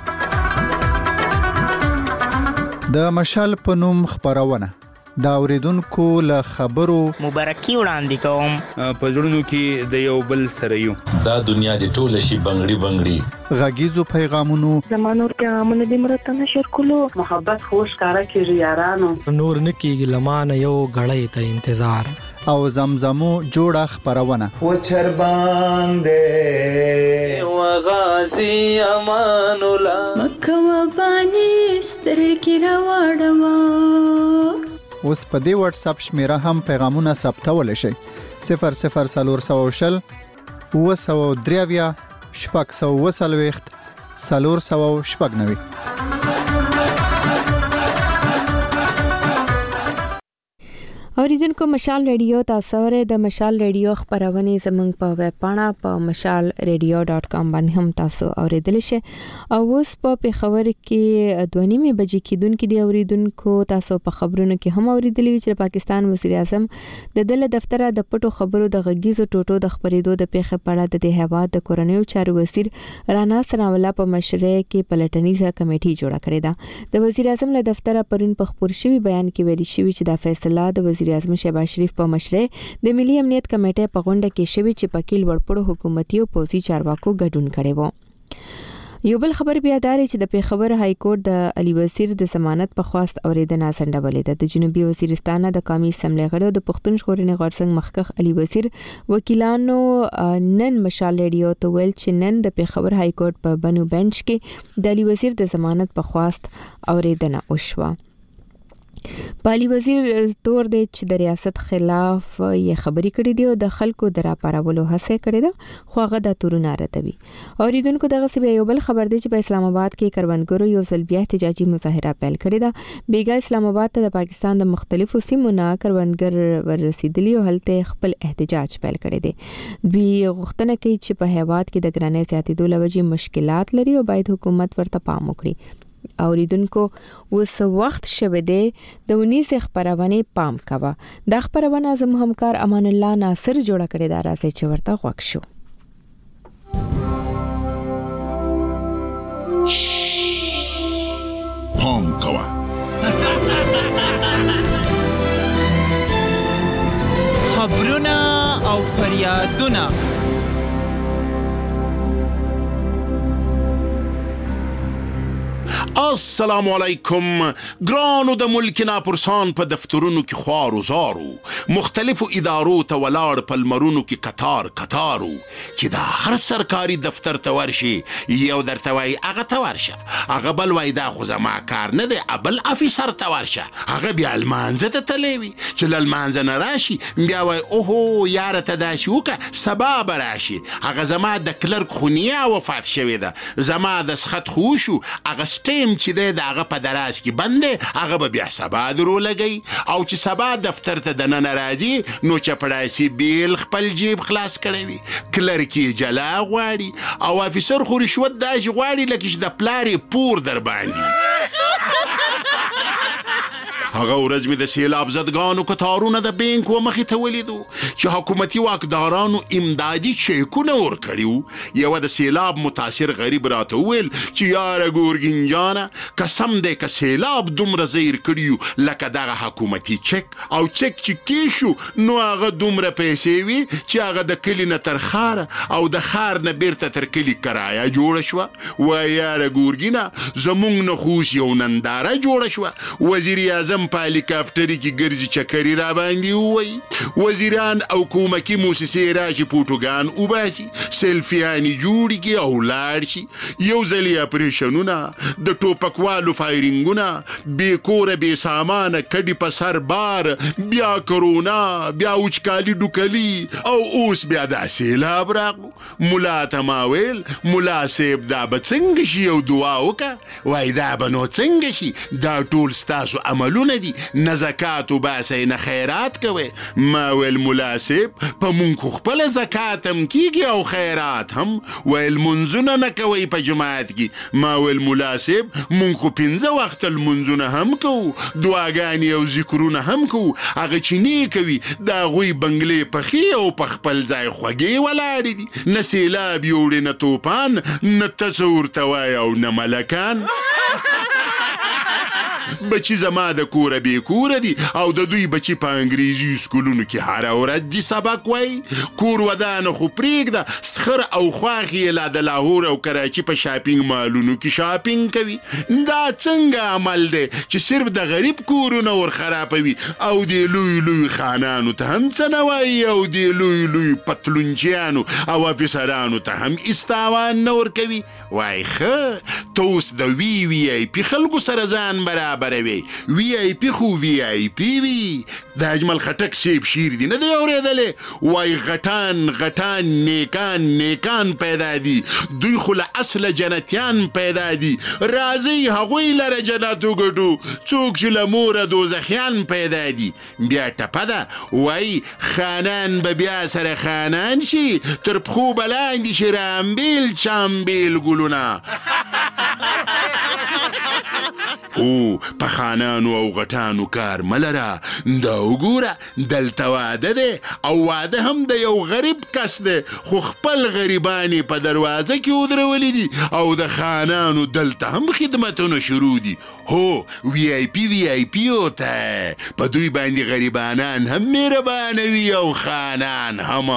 د مشال په نوم خبرونه دا اوریدونکو له خبرو مبارکي وړاندې کوم په ژوندونو کې د یو بل سره یو دا دنیا د ټوله شي بنگړي بنگړي غږیزو پیغامونو زمانور پیغامونه د مرته نشر کولو محبت خوش کارا کې یارانو نور نکیږي لمانه یو غړې ته انتظار او زمزمو جوړه خبرونه و چر باندې و غازی امان الله مکه و باندې سترګې راوړم. اوس په دې واتس اپ شمیره هم پیغامونه ثبتول شي صفر صفر سلور سو شل و سو دریویا شپږ سو وسلويخت سلور سو شپږ نوي. اوریدونکو مشال ریډیو تاسو ورې د مشال ریډیو خبرونه زموږ په ویب پاڼه په مشال ریډیو ډاٹ کام باندې هم تاسو اوریدل شئ او اوس په پیښور کې دوه نیمه بجې کېدونکو دی اوریدونکو تاسو په خبرونو کې هم اوریدلی چې پاکستان وزیر اعظم د دله دفتر د پټو خبرو د غږیزو ټوټو د خبرېدو د پیښه په اړه د هیواد د کورنیو چارو وزیر رانا ثناءالله په مشرۍ کې پلټنیزه کمیټه جوړه کړې ده. د وزیر اعظم له دفتر پرون په خبر شوی بیان کې ویلي شوی چې دا فیصله د وزیر اعظم شهباز شریف په مشرۍ د ملي امنیت کمیټې په غونډه کې شوی چې پکیل ورپړو حکومتي او پوزي چارواکو ګډون کړي وو. یو بل خبر بیا داري چې د پیښور های کورټ د علي وزیر د ضمانت په خواست اوریدنه سندبلې ده. د جنوبي وزیرستان د قومي اسمبلی غړو د پښتون ژغورنې غورځنګ مخکخ علي وزیر وکیلانو نن مشال ریډیو ته ویل چې نن د پیښور های کورټ په بنو بنچ کې د علي وزیر د ضمانت په خواست اوریدنه وشوه. پالی وزیر تور دی چې د ریاست خلاف یې خبري کړې دی او د خلکو د راپارولو هڅه کړې ده خو هغه د تورونه راتوي. اوریدونکو دغه سی یو بل خبر دی چې په اسلام آباد کې کروندګرو یو ځل بیا احتجاجي مظاهره پیل کړې ده. بیګا اسلام آباد ته د پاکستان د مختلفو سیمو نه کروندګر ورسېدلي او هلته خپل احتجاج پیل کړی دی. دوی غوښتنه کوي چې په هیواد کې د ګرانۍ زیاتېدو لوجې مشکلات لري او باید حکومت ورته پام وکړي. اوریدونکو اوس وخت شوه دی د ونیس خبرونه پام کوا. د خبرونه زم همکار امان الله ناصر جوړ کړی دا راځي چې ورته غوښ شو. پام کوا خبرونه او فریادونه السلام علیکم. ګرانو د ملک ناپرسان په دفترونو کې خوار و زارو مختلفو ادارو ته ولاړ په لمرونو کې قطار قطارو چې دا هر سرکاري دفتر ته ورشي یو درته وایي هغه ته ورشه هغه بل وایي دا خو زما کار نه دی بل افیسر ته ورشه هغه بیا لمانځه ته تللی وي چې له لمانځه نه راشي بیا وایي اوهو یاره ته داسې وکړه سبا به راشي هغه زما د کلرک خونیا وفات شوې ده زما د سخت خو وشو هغه سټیم چې دی د هغه په دراز کې بند دی هغه به بیا سبا درو لګوي او چې سبا دفتر ته دننه راځي نو چپړاسي بیل خپل جیب خلاص کړی وي کلرک یې جلا غواړي او افیسر خو رشوت داسې غواړي لکه چې د پلار یې پور در باندې هغه ورځ مې د سیلاب زدګانو کتارونه د بینک و مخې ته ولیدو چې حکومتي واکدارانو امدادي چیکونه ورکړي یو د سیلاب متاثر غریب راته وویل چې یاره ګورګین جانه قسم دی که سیلاب دومره زیر کړي لکه دغه حکومتي چک او چک چې کیشو نو هغه دومره پیسې وي چې هغه د کلي نه تر ښاره او د ښار نه بیرته تر کلي کرایه جوړه شوه وایي یاره ګورګینه زموږ نه خو اوس یو ننداره جوړه شوه وزیر اعظم په هلیکاپټري کې ګرځي چکري را باندې ووایي وزیران او کومکي موسسې راشي پوټوګان وباسي سیلفیانې جوړې کړي او لاړ شي یو ځل یې اپریشنونه د ټوپکوالو فایرنګونه بې کوره بې سامانه کډې په سر بار بیا کرونا بیا وچکالي ډوکلي او اوس بیا دا سیلاب راغلو ملا ته ما ویل ملا صاحب دا به څنګه شي یو دعا وکړه وایي دا به نو څنګه شي دا ټول ستاسو عملونه دي نه زکات وباسئ نه خیرات کوئ ما ویل ملا صاحب په مونږ خو خپله زکات هم کیږي او خیرات هم ویل منځونه نه کوئ په جماعت کې ما ویل ملا صاحب مونږ خو پنځه وخته لمونځونه هم کوو دعاګانې او ذکرونه هم کوو هغه چې نه کوي د هغوی بنګلې پخې او په خپل ځای خوږې ولاړې دي نه سیلاب یوړې نه توپان نه ته څه ورته وایې او نه ملکان بچی زما د کوره بې کوره دي او د دوی بچی په انګریزي سکولونو کې هره ورځ دي سبق وایي کور ودانه خو پرېږده سخر او خواښ یې لا د لاهور او کراچي په شاپینګ مالونو کې شاپینګ کوي دا څنګه عمل دی چې صرف د غریب کورونه ور خرابوي او د لوی لوی خانانو ته هم څه نه وایي او د لوی لوی پتلونچیانو او افیسرانو ته هم استاوان نه ورکوي وایي ښه ته اوس د وی وی آی پی خلکو سره ځان برابروي. وی آی پی خو وی آی پی وي. د اجمل خټک صاحب شعر دی نه دی اورېدلی؟ وای غټان غټان نیکان نیکان پیدا دي، دوی خو له اصله جنتیان پیدا دي. راځئ هغوی لره جنت وګټو، څوک چې له موره دوزخیان پیدا دي. بیا ټپه ده وای خانان به بیا سره خانان شي، تر پښو به لاندې شي رامبیل چامبیل ګلونه. او په خانانو او غټانو کار ملره، دا وګوره دلته واده دی او واده هم د یو غریب کس دی، خو خپل غریبانې په دروازه کې ودرولي دي او د خانانو دلته هم خدمتونه شروع دي. هو وی آی پی وی آی پی ہوته، په دوی باندې غریبانان هم مهربانه وي او خانان هم.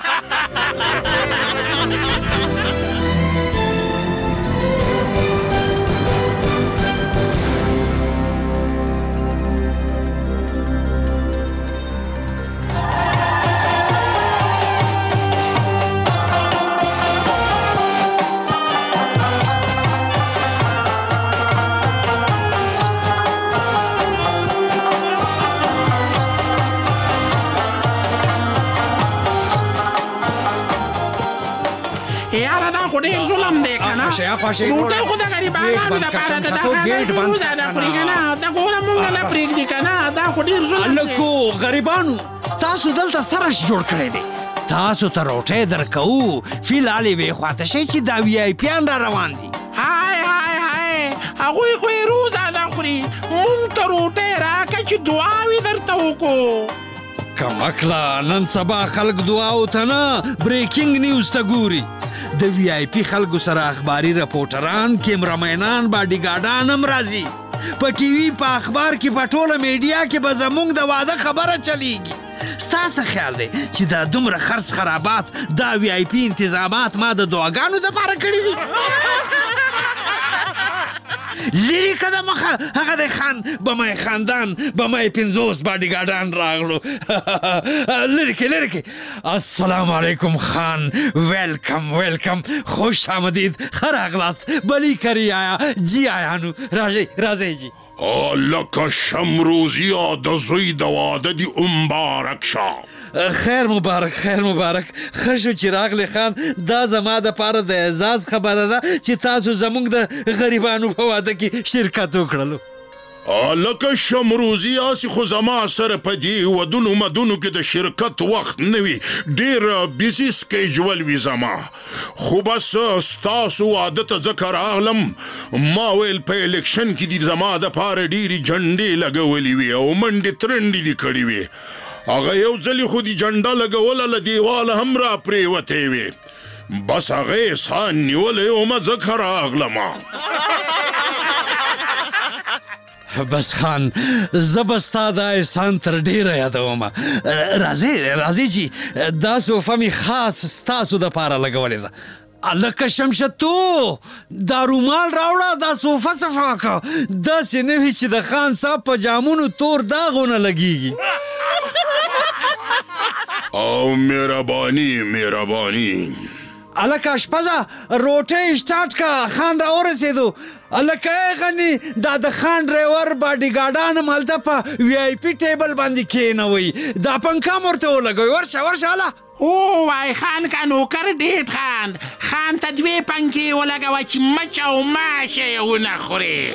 ډېر ظلم دی کنه، روټۍ خو د غریبانو دپاره د دغه روزانه خوري کنه، دا ګوره مونږ نه پرېږدي کنه، دا خو ډېر ظلم دی. هلکو غریبانو تاسو دلته سرش جوړ کړی دی، تاسو ته روټۍ درکوو، فیلحال یوې خواته شئ چې دا وی آی پیان را روان دي. های های های هغوی خو یې روزانه خوري، مونږ ته روټۍ راکړه چې دعاوې درته وکړو. کمکله نن سبا خلک دعاو ته نه بریکینګ نیوز ته ګوري. د وی آی پی خلکو سره اخباري رپورټران، کیمرامینان، باډي ګارډان هم راځي. په ټي وي په اخبار کې په ټوله میډیا کې به زموږ د واده خبره چلیږي. ستاسو خیال دی چې دا دومره خرڅ خرابات، دا وی آی پی انتظامات ما د دعاګانو دپاره کړي دي؟ لرې که د مخه هغه د خان بمای خاندان بمای پنځوس باډي ګارډان راغلو. لرې کې لرې کې. السلام علیکم خان، ویلکم ویلکم، خوش آمدید، ښه راغلاست، بلی کری آیا جی آیا نو، راځئ راځئ جی. لکه شمروزیا د زوی د واده دي مبارک شه. خیر مبارک خیر مبارک، ښه شو چې راغلی خان، دا زما دپاره د اعزاز خبره ده چې تاسو زموږ د غریبانو په واده کې شرکت وکړلو. لکه شمروزي هسې خو زما سره په دې ودونو مدونو کې د شرکت وخت نه وي، ډېر بیزي سکیجول وي زما، خو بس ستاسو واده ته ځکه راغلم. ما ویل په الیکشن کې دي زما دپاره ډېرې جنډې لګولې وي او منډې ترنډې دي کړې وي. هغه یو ځلې خو دي جنډه لګوله له دیواله هم را پرېوتې وې، بس هغه یې سان نیولی ومه ځکه راغلمه. بس خان زه به ستا دا احسان تر ډېره یادومه. راځئ راځئ چې دا صوفه مې خاص ستاسو دپاره لګولې ده. لکه شمشتو دا رومال راوړه، دا صوفه صفا که، داسې نه وي چې د خان صاحب په جامونو تور داغونه لګېږي. او مهرباني مهرباني. الکه شپزه روټۍ سټارټ که، خان را ورسېدو. الکه غني دا د خان ډرایور باډي ګارډان هم هلته په وی آی پي ټیبل باندې کېنوئ، دا پنکه هم ورته ولګوئ. ورشه ورشه هله. او وای خان که نوکر ډېټ خان، خان ته دوې پنکې ولګوه چې مچ او ماشه یې ونه خورې.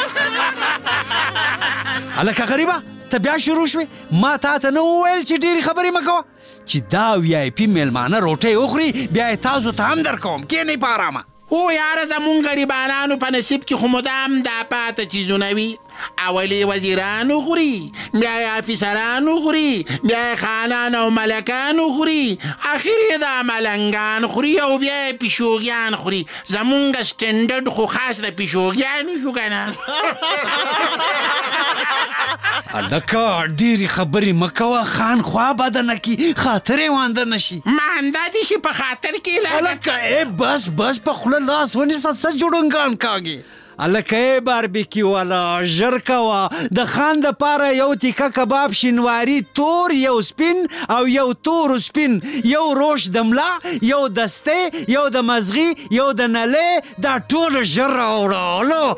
الکه غریبه ته بیا شروع شوې، ما تا ته نه وویل چې ډېرې خبرې مه کوه، چې دا وی آی پي میلمانه روټۍ وخوري بیا یې تاسو ته هم درکوم. کښېنئ په ارامه. هو یاره زمونږ غریبانانو په نصیب کې خو مدام دا پاته چیزونه وي. اولی وزیران وخوري، بیا یې افیسران وخوري، بیا یې خانان او ملکان وخوري، اخر یې دا ملنګان خوري او بیا یې پیشوګیان خوري. زمونږ سټنډرډ خو خاص د پیشوګیانو شو که نه. هلکه ډېرې خبرې مه کوه، خان خوا بده نه کي، خاطر یې وانده نه شي. مانده دې شي په خاطر کې. هلکه ای بس بس په خوله لاس ونیسه، څه جوړنګان کاږې. الکه باربیکیو والا ژر کوه د خان د پاره یو تیکه کباب شینواری تور یو سپین او یو تور سپین یو روش د ملا یو دسته یو د مزغي یو د نلې دا ټول ژر راوړه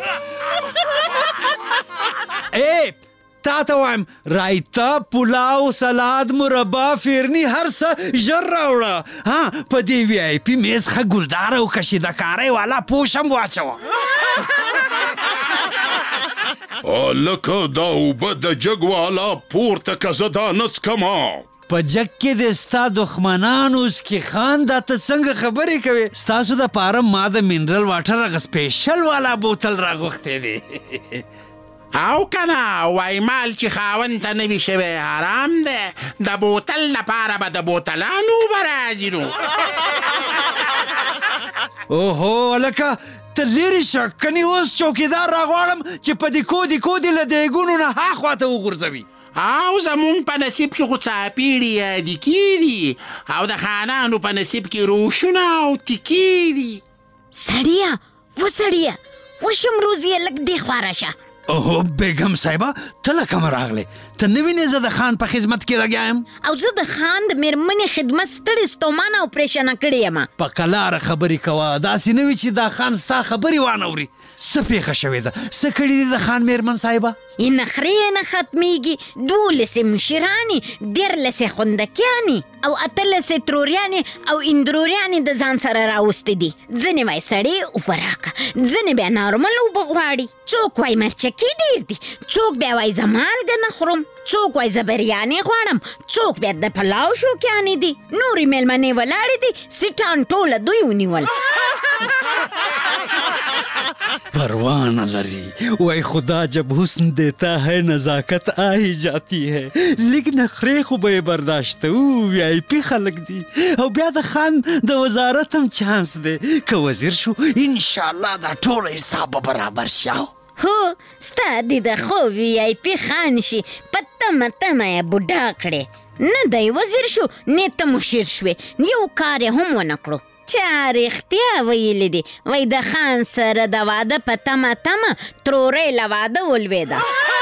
ای تا ته وایم رایتا پلاو سلاد مربا فیرنی هر څه ژر راوړه ها په دې وی آی پي میز ښه ګلداره او کشیدهکارۍ والا پوشم واچوه لکه دا اوبه د جګ والا پورته که زه دا نه څکمه په جګ کې د ستا دښمنان اوس کې خان دا ته څنګه خبرې کوې ستاسو دپاره ما د منرل واټر هغه سپیشل والا بوتل راغوښتی دی او کنه وای مال چې خاوند ته نوي شوی حرام دی د بوتل لپاره به د بوتلانو به راځي نو اوهو هلکه ته لرې شه کنې اوس چوکیدار راغواړم چې په دې کودي کودي له دیګونو نه هاخوا ته وغورځوي او زمونږ په نصیب کې خو څاپېړي یادي کېدي او د خانانو په نصیب کې روشونه او تیکې دي سړیه و سړیه وشم روزیه لږ دې خوا راشه اوهو بیگم صاحبه ته له کومه راغلې ته نه وینې زه د خان په خدمت کې لګیا یم او زه د خان د مېرمنې خدمت ستړې ستومانه او پریشانه کړې یم په کلاره خبرې کوه داسې نه وي چې دا خان ستا خبرې وانوري څه پېښه شوې ده څه کړي دي د خان مېرمن صاحبه یې نخرې یې نه ختمیږي دولسې مشرانې دیارلسې خوندکیانې او اتلسې تروریانې او اندروریانې د ځان سره راوستې دي ځینې وایي سړې اوبه راکړه ځینې بیا نارمل اوبه غواړي څوک وایي مرچکي ډېر دي څوک بیا وایي زه مالګه نه خورم څوک وایي زه بریانې غواړم څوک بیا د پلاو شوقیانې دي نورې مېلمنې ولاړې دي سیټان ټوله دوی ونیول परवाह न लरी वही खुदा जब हुस्न देता है नजाकत आ ही जाती है लेकिन नखरे खो बे बर्दाश्त वी आई पी खलक दी او بیا د خان د وزارت هم چانس دی که وزیر شو انشاءالله دا ټول حساب برابر شاو هو ستا دی د خو وی آی پی خان شي په تمه تمه یې بوډا کړې نه دی وزیر شو نه ته مشیر شوې یو کار یې هم ونه کړو چا رښتیا ویلي دي وایي د خان سره د واده په تمه تمه ترورۍ له واده ولوېده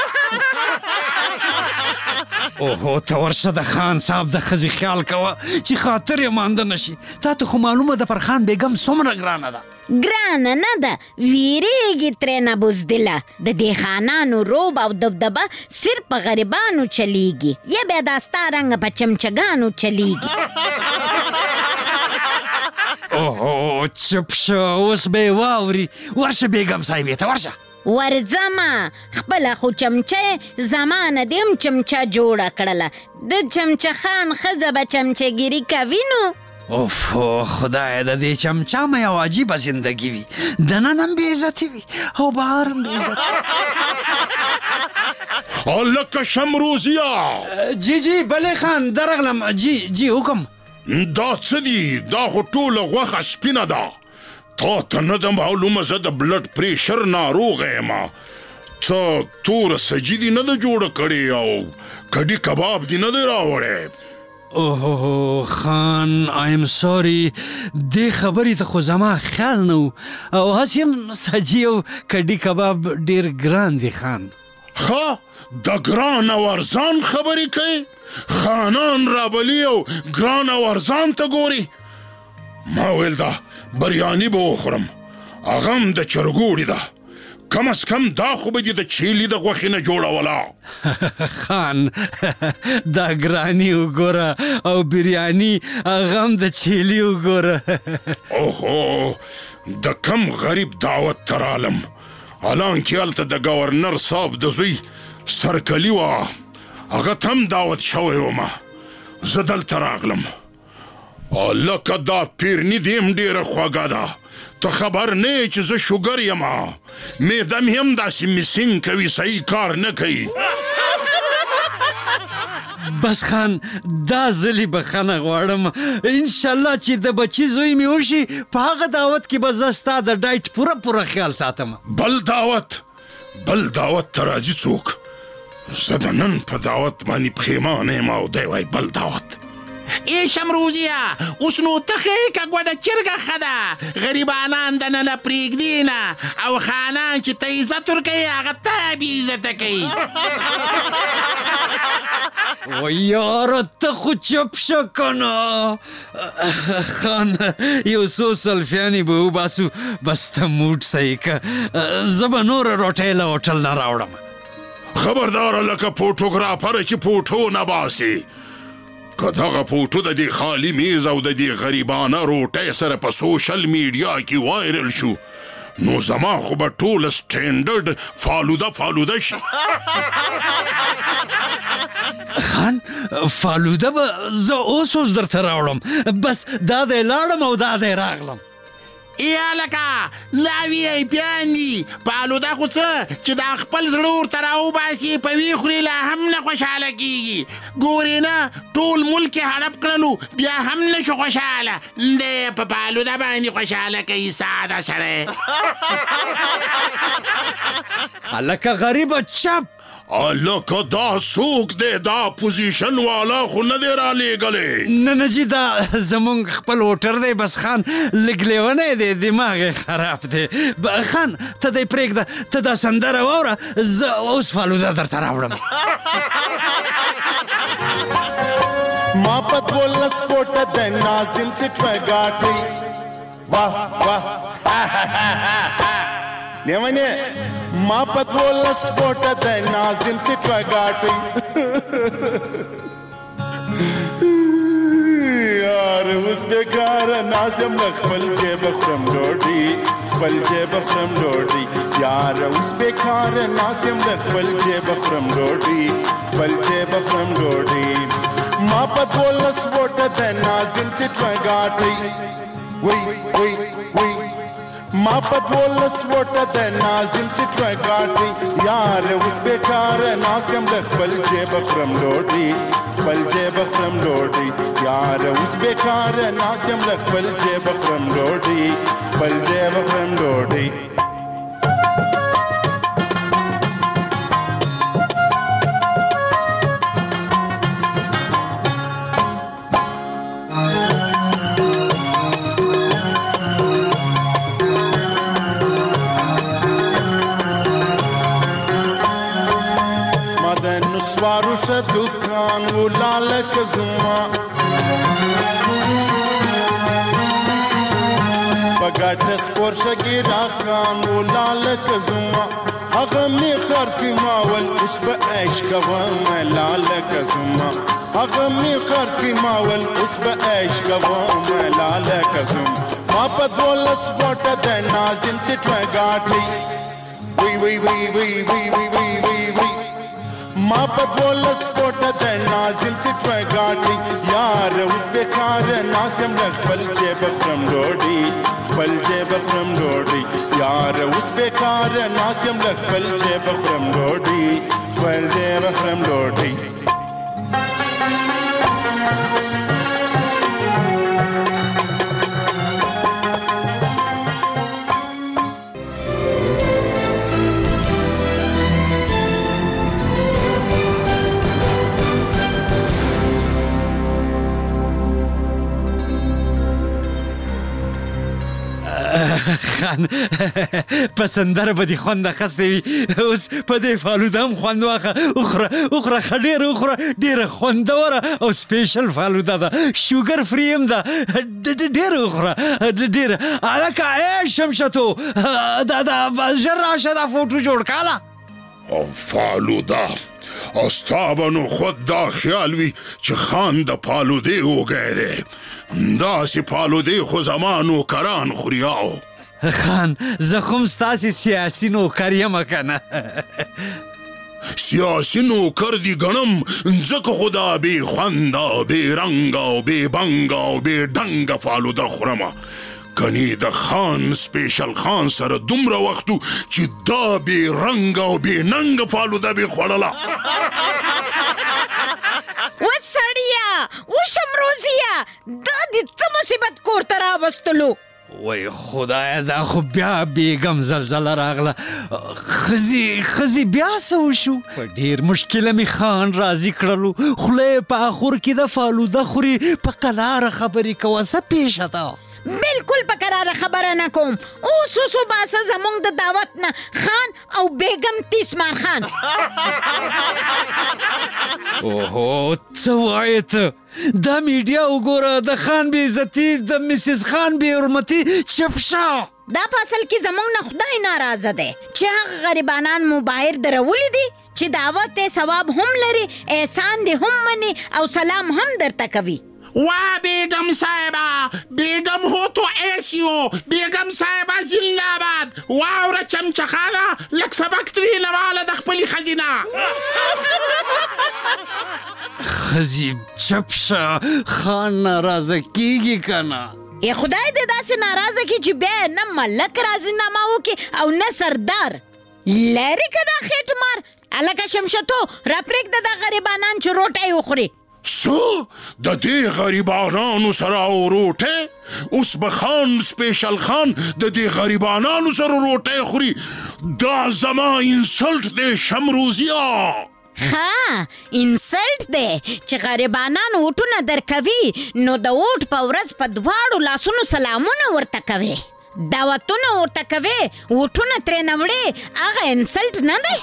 اوهو ته ورشه د خان صاحب د ښځې خیال کوه چې خاطر یې مانده نه شي تا ته خو معلومه ده پر خان بیګم څومره ګرانه ده ګرانه نه ده ویریږي ترېنه بزدله د دې خانانو روب او دبدبه صرف په غریبانو چلیږي یا بیا دا ستا رنګه په چمچګانو چلیږي اوهو چپ شه اوس به یې واوري ورشه بیګم صاحبې ته ورشه ورځمه خپله خو چمچه زمانه دې هم چمچه جوړه کړله د چمچه خان ښځه به چمچهګیري کوي نو اوف خدای د دې چمچا مې یو عجیبه زندگی وي دننه هم بې عزتي وي او بهر هم بې عزتي هلکه شمروزیه جی جی بلې خان درغلم جی جی حکم دا څه دي دا خو ټوله غوښه سپینه ده تا ته نه ده معلومه زه د بلډ پریشر ناروغه یم څه توره سجي دي نه ده جوړه کړې او کډي کباب دي نه دی راوړی اوهو خان ایم سوري دې خبرې ته خو زما خیال نه و او هسې هم سجي او کډي کباب ډېر ګران دي خان ښه د ګران او ارزان خبرې کوي خانان رابلی او ګران او ارزان ته ګوري ما ویل دا بریاني به وخورم هغه هم د چرګوړي ده کم از کم دا خو به دې د چیلي د غوښې نه جوړوله خان دا ګراني وګوره او بریاني هغه هم د چیلي وګوره اوهو د کم غریب دعوت ته رالم حالانکې هلته د ګورنر صاحب د زوی سرکلي وه هغه ته هم دعوت شوی ومه زه دلته راغلم لکه دا پیرني دې هم ډېره خوږه ده ته خبر نه یې چې زه شوګر یم معده مې هم داسې میسینګ کوي صحیح کار نه کوي بس خان دا ځلې بخښنه غواړم انشاءالله چې د بچي زوی مې وشي په هغه دعوت کې به زه ستا د ډایټ پوره پوره خیال ساتم بل دعوت بل دعوت ته راځي څوک زه د نن په دعوت باندې پښیمانه یم او دی وایي بل دعوت ای شمروزیه اوس نو تخې که ګوډه چرګه ښه ده غریبانان دننه پرېږدي نه او خانان چې ته عزت ورکوي هغه تا بې عزته کوي و یاره ته خو چپ شه کنه خان یو څو سلفیانې به وباسو بس ته موډ صحیح که زه به نوره روټۍ له هوټل نه راوړم خبرداره لکه فوټوګرافره چې فوټو نه باسي که دغه فوټو د دې خالي میز او د دې غریبانه روټۍ سره په سوشل میډیا کې وایرل شو نو زما خو به ټوله سټینډرډ فالوده فالوده شي خان فالوده به زه اوس اوس درته راوړم بس دا دی لاړم او دا دی راغلم ای هلکه دا وی ای پیان دي فالوده خو څه چې دا خپل زړه ورته راوباسي په وی خوري لا هم نه خوشحاله کېږي ګورې نه ټول ملک یې هړپ کړلو بیا هم نه شو خوشحاله دی په فالوده باندې خوشحاله کوي ساده سړی هلکه غریبه چپ لکه دا څوک دی دا پوزیشن والا خو نه دی رالیږلی نه نه جي دا زمونږ خپل هوټر دی بس خان لږ لیونی دی دماغ یې خراب دی خان ته دی پرېږده ته دا سندره واوره زه اوس فالوده درته راوړم ما په دولس فوټه د ناظم سټوه ګاټئ واه واه لیونی ما په دولس فوټه د ناظم سټوه ګاټئ یار اوس بېکاره ناست یم له خپل جیبه خورم ډوډۍ خپل جیبه خورم ډوډۍ یار اوس بېکاره ناست یم له خپل جیبه خورم ډوډۍ خپل جیبه خورم ډوډۍ ما په دولس فوټه د ناظم سټوه ګاټئ وی وی وی ما په دولس فوټه د ناظم سټوه ګاټئ یار اوس بېکاره ناست یم له خپل جیبه خورم ډوډۍ خپل جیبه خورم ډوډۍ یار اوس بېکاره ناست یم له خپل جیبه خورم ډوډۍ خپل جیبه خورم ډوډۍ واروشه دکان ولاله کزما بغاټ سپورشه کی راکان ولاله کزما هغه می خرڅ کی ماول اوس په عيش کوم لاله کزما هغه می خرڅ کی ماول اوس په عيش کوم لاله کزما ما په دولت سپورټ د ناظم سټوه ګاټي وی وی وی وی وی وی وی وی ما په دولس فوټه د ناظم سټوه ګاټئ یار اوس بېکاره ناست یم له خپل جیبه خورم ډوډۍ خپل جیبه خورم ډوډۍ یار اوس بېکاره ناست یم له خپل جیبه خورم ډوډۍ خپل جیبه خورم ډوډۍ خان په سندره به دې خوند اخیستی وي اوس په دې فالوده هم خوند واخله وخوره وخوره ښه ډېره وخوره ډېره خوندوره او سپیشل فالوده ده شوګر فري هم ده ډېره وخوره ډېره هلکه ای شمشتو دا دا ژر راشه دا فوټو جوړ کاله فالوده ستا به نو خود دا خیال وي چې خان د فالودې وږی دی داسې فالودې خو زما نوکران خوري او خان زه خو هم ستاسې سیاسي نوکر یمه که نه سیاسي نوکر دي ګڼم ځکه خو دا بې خونده بې رنګه او بې بنګه او بې ډنګه فالوده خورمه کنی د خان سپیشل خان سره دومره وختو چې دا بې رنګه او بې ننګه فالوده بې خوړله و سړیه و شمروزیه دا دې څه مصیبت کور ته راوستلو وای خدای دا خو بیا بیګم زلزله راغله خزي خزي بیا څه وشو په ډیر مشکله می خان راضي کړلو خوله په اخر کې د فالوده خوري په قلاره خبرې کوه څه پیښه ده بالکل په قراره خبره نه کوم اوس اوس باسه زمونږ د دعوت نه خان او بیگم تیسمار خان اوهو څه وایې ته دا میډیا وګوره د خان بې عزتي د مسز خان بې حرمتي چپ شه دا په اصل کې زمونږ نه خدای ناراضه دی چې هغه غریبانان مو باهر درولی دي چې دعوت یې ثواب هم لري احسان دې هم مني او سلام هم درته کوي وا بیگم صاحبه بیگم هو تو ایسیو بیگم صاحبه زنده باد واوره چمچخانه لک سبق ترې نواله د خپلې خزینه خزي چپ شه خان ناراضه کیږي که نه ای خدای دې داسې ناراضه کړي چې بیا نه ملک راضینامه وکړي او نه سردار لرې که دا خېټ مار هلکه شمشتو راپرېږده دا غریبانان چې روټۍ وخوري څه د دې غریبانانو سره او روټۍ اوس به خان سپیشل خان د دې غریبانانو سره روټۍ خوري دا زما انسلټ دی شمروزیه ها انسلټ دی چې غریبانان وټونه درکوي نو د وټ په ورځ په دواړو لاسونو سلامونه ورته کوي دعوتونه ورته کوي وټونه ترې نه وړې هغه انسلټ نه دی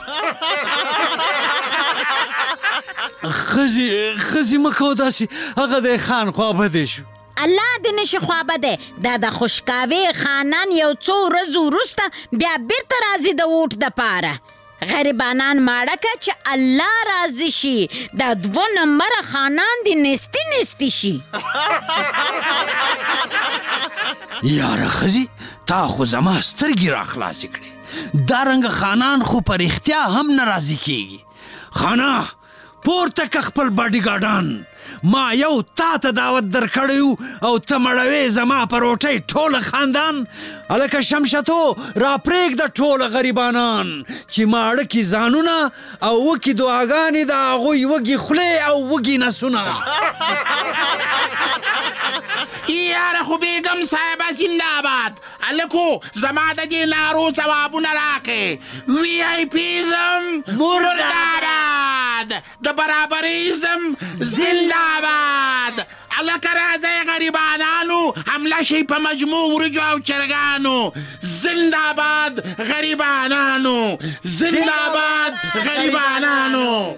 خزي خزي مه کوه داسې هغه دی خان خوابدی شو الله دې نشي خوابدی دا د خوشکاوي خانان یو څو ورځو وروسته بیا بیرته راځي د وټ دپاره غریبانان ماړه که چې الله راضي شي دا دوه نمبره خانان دې نستی نستی شي یاره خزي تا خو زما سترګې را خلاصې کړې دا رنګه خانان خو په رښتیا هم نه راضي کېږي خانه پورته که خپل باډي ګاډان ما یو تا ته دعوت درکړی او ته مړوې زما په روټۍ ټوله خاندان هلکه شمشتو راپرېږده ټوله غریبانان چې ماړه کي ځانونه او وکي دعاګانې د هغوی وږي خولې او وږي نسونه یاره خو بیگم صاحبه زنده باد هلکو زما د دې نارو ځوابونه راکړې وی آی پیزم مرداباد د برابریزم زنده باد هلکه راځئ غریبانانو حمله شئ په مجموع ورجو او چرګانو زنده باد غریبانانو زنده باد غریبانانو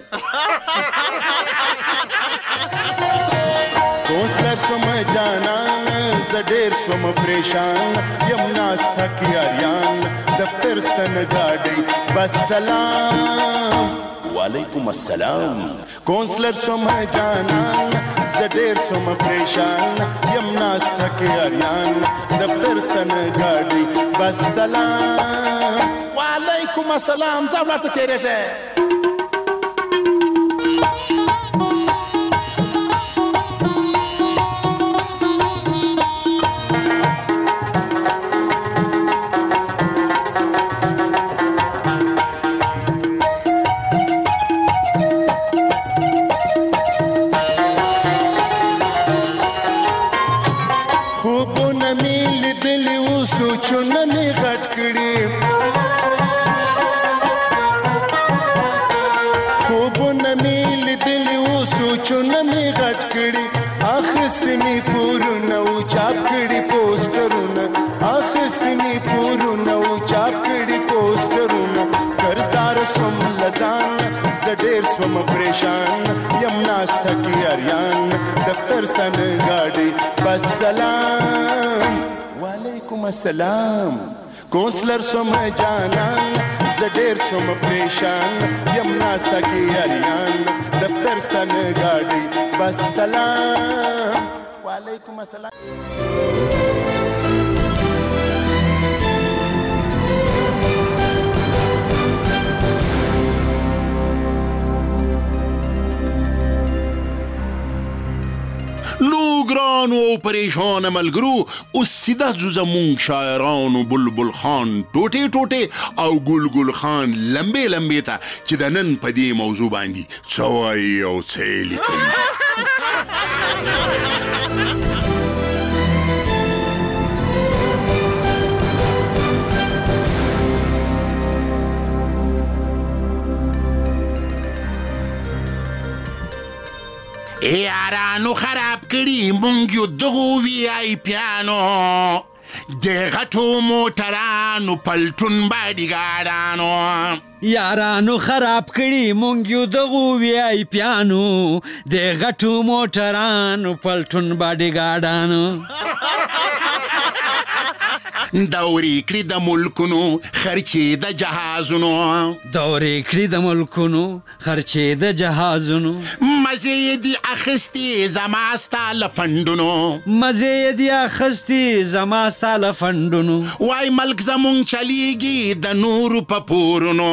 کوسلر سم جانان ز ډېر سم پریشان یم ناسته کې اریان دفتر ستن ګاډی بس سلام وعلیکم السلام کونسلر سم جانان ز ډېر سم پریشان یم ناسته کې اریان دفتر ستن ګاډی بس سلام وعلیکم السلام ځه ولاړ څه تېرېږې سوچونه می غټ کړي خوبونه می لیدلي و سوچونه می غټ کړي اخیستې می پورونه و چاپ کړي پوسټرونه اخیستې می پورونه و چاپ کړي پوسټرونه کردار سوم لدان زه ډېر سوم پریشان یم ناسته کې اریان دفتر ستن ګاډي بس سلام وعلیکم السلام کونسلر سوم جانان زه ډېر سوم پریشان یم ناسته کې اریان دفتر ستن ګاډي بس سلام وعلیکم السلام نو ګرانو او پریشان ملګرو اوس سیده ځو زمونږ شاعرانو بلبل خان ټوټې ټوټې او ګلګل خان لمبې لمبې ته چې د نن په دې موضوع باندې څه وایي او څه یې لیکلي یارانو خراب کړي مونږ یو دغو وی آی پیانو د غټو موټرانو پلټون باډي ګاډانو یارانو خراب کړي مونږ یو دغو وی آی پیانو د غټو موټرانو پلټون باډي ګاډانو دوري کړي د ملکونو خرچې د جهازونو دوري کړي د ملکونو خرچې د جهازونو مزې دي اخستي زما ستا له فنډونو مزې دي اخستي زما ستا له فنډونو وای ملک زمونږ چلیږي د نورو په پورونو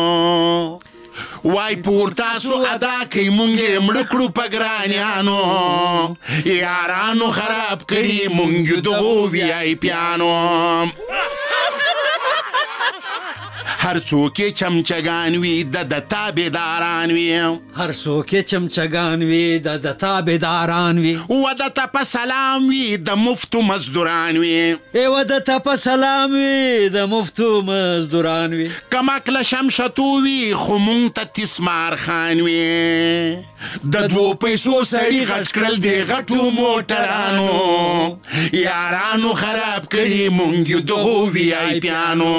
وای پور تاسو ادا کوي مونږ یې مړه کړو په ګرانیانو یارانو خراب کړي مونږ دغو وی آی پیانو هر څوک یې چمچګان وي د د تابعداران وي هر څوک یې چمچګان وي د د تابعداران وي و د ته په سلام وي د مفتو مزدوران وي و د ته په سلام وي د مفتو مزدوران وي کمکله شمشتو وي خو مونږ ته تسمار خان وي د دوو پیسو سړي غټ کړل د غټو موټرانو یارانو خراب کړي مونږ دغو وی آی پیانو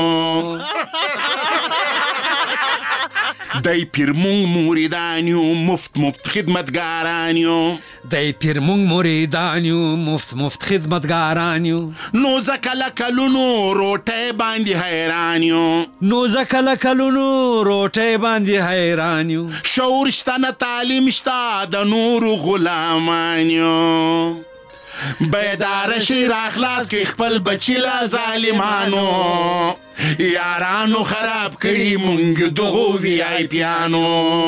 دای پیر مونږ موریدان یو مفت مفت خدمتګاران یو دای پیر مونږ موریدان یو مفت مفت خدمتګاران یو نو ځکه له کلونو روټۍ باندې حیران یو نو ځکه له کلونو روټۍ باندې حیران یو شعور شته نه تعلیم شته د نورو غلامان یو بیدار شي راخلاص کې خپل بچی له ظالمانو یارانو خراب کړي مونږ دغو وی آی پیانو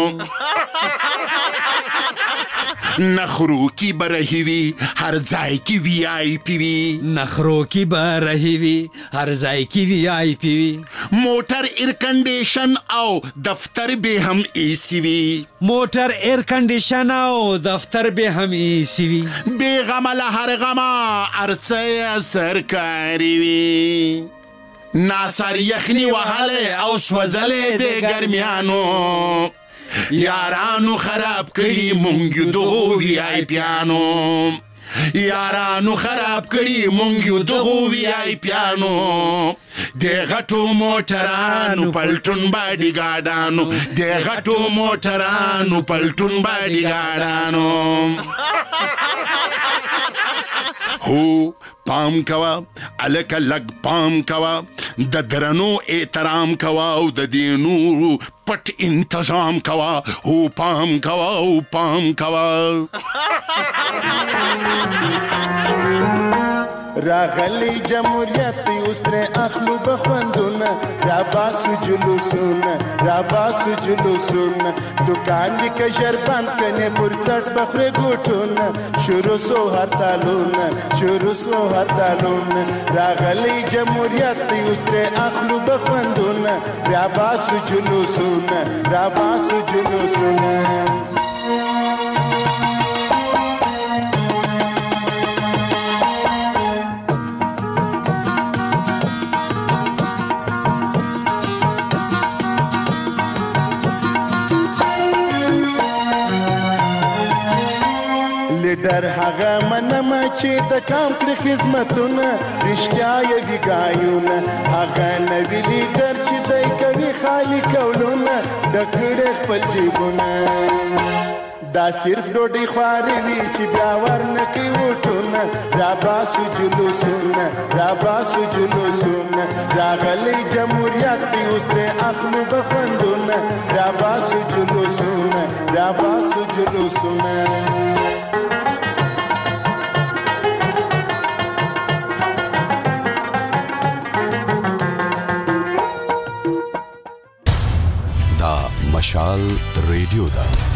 نخرو کی برهی وی هر ځای کی وی آی پی وی نخرو کی برهی وی هر ځای کی وی آی پی وی موټر ایر کنډیشن او دفتر به هم ای سی وی موټر ایر کنډیشن او دفتر به هم ای سی وی بے غم له هر غم ارڅه سرکاری وی ناصر یخنی وهله او سوځلې د ګرمیانو یارانو خراب کړي مونږ دغو وی آی پیانو یارانو خراب کړي مونږ دغو وی آی پیانو د غټو موټرانو پلټون باډي ګاډانو د غټو موټرانو پلټون باډي ګاډانو هو پام کوا الک لګ پام کوا د درنو احترام کوا او د دې نورو پټ انتظام کوا هو پام کوا او پام کوا راغلی جمهوریت اوس ترې اخلو بخوندونه راباسو جلوسونه راباسو جلوسونه دوکان دې که ژر بند کنې پر څټ بخورې ګوټونه شروع سو هرتالونه شروع سو هرتالونه راغلی جمهوریت اوس ترې اخلو بخوندونه راباسو جلوسونه راباسو جلوسونه لیډر هغه منم چې د کام کړي خدمتونه رښتیا یې وي ګایونه هغه نوي لیډر چې دی کوي خالي کولونه ډک کړي خپل جیبونه دا صرف ډوډۍ خواري وي چې بیا ورنه کوي وټونه راباسو جلوسونه راباسو جلوسونه راغلی جمهوریت دی اوس ترې اخلو بخوندونه راباسو جلوسونه راباسو جلوسونه مشال ریډیو ده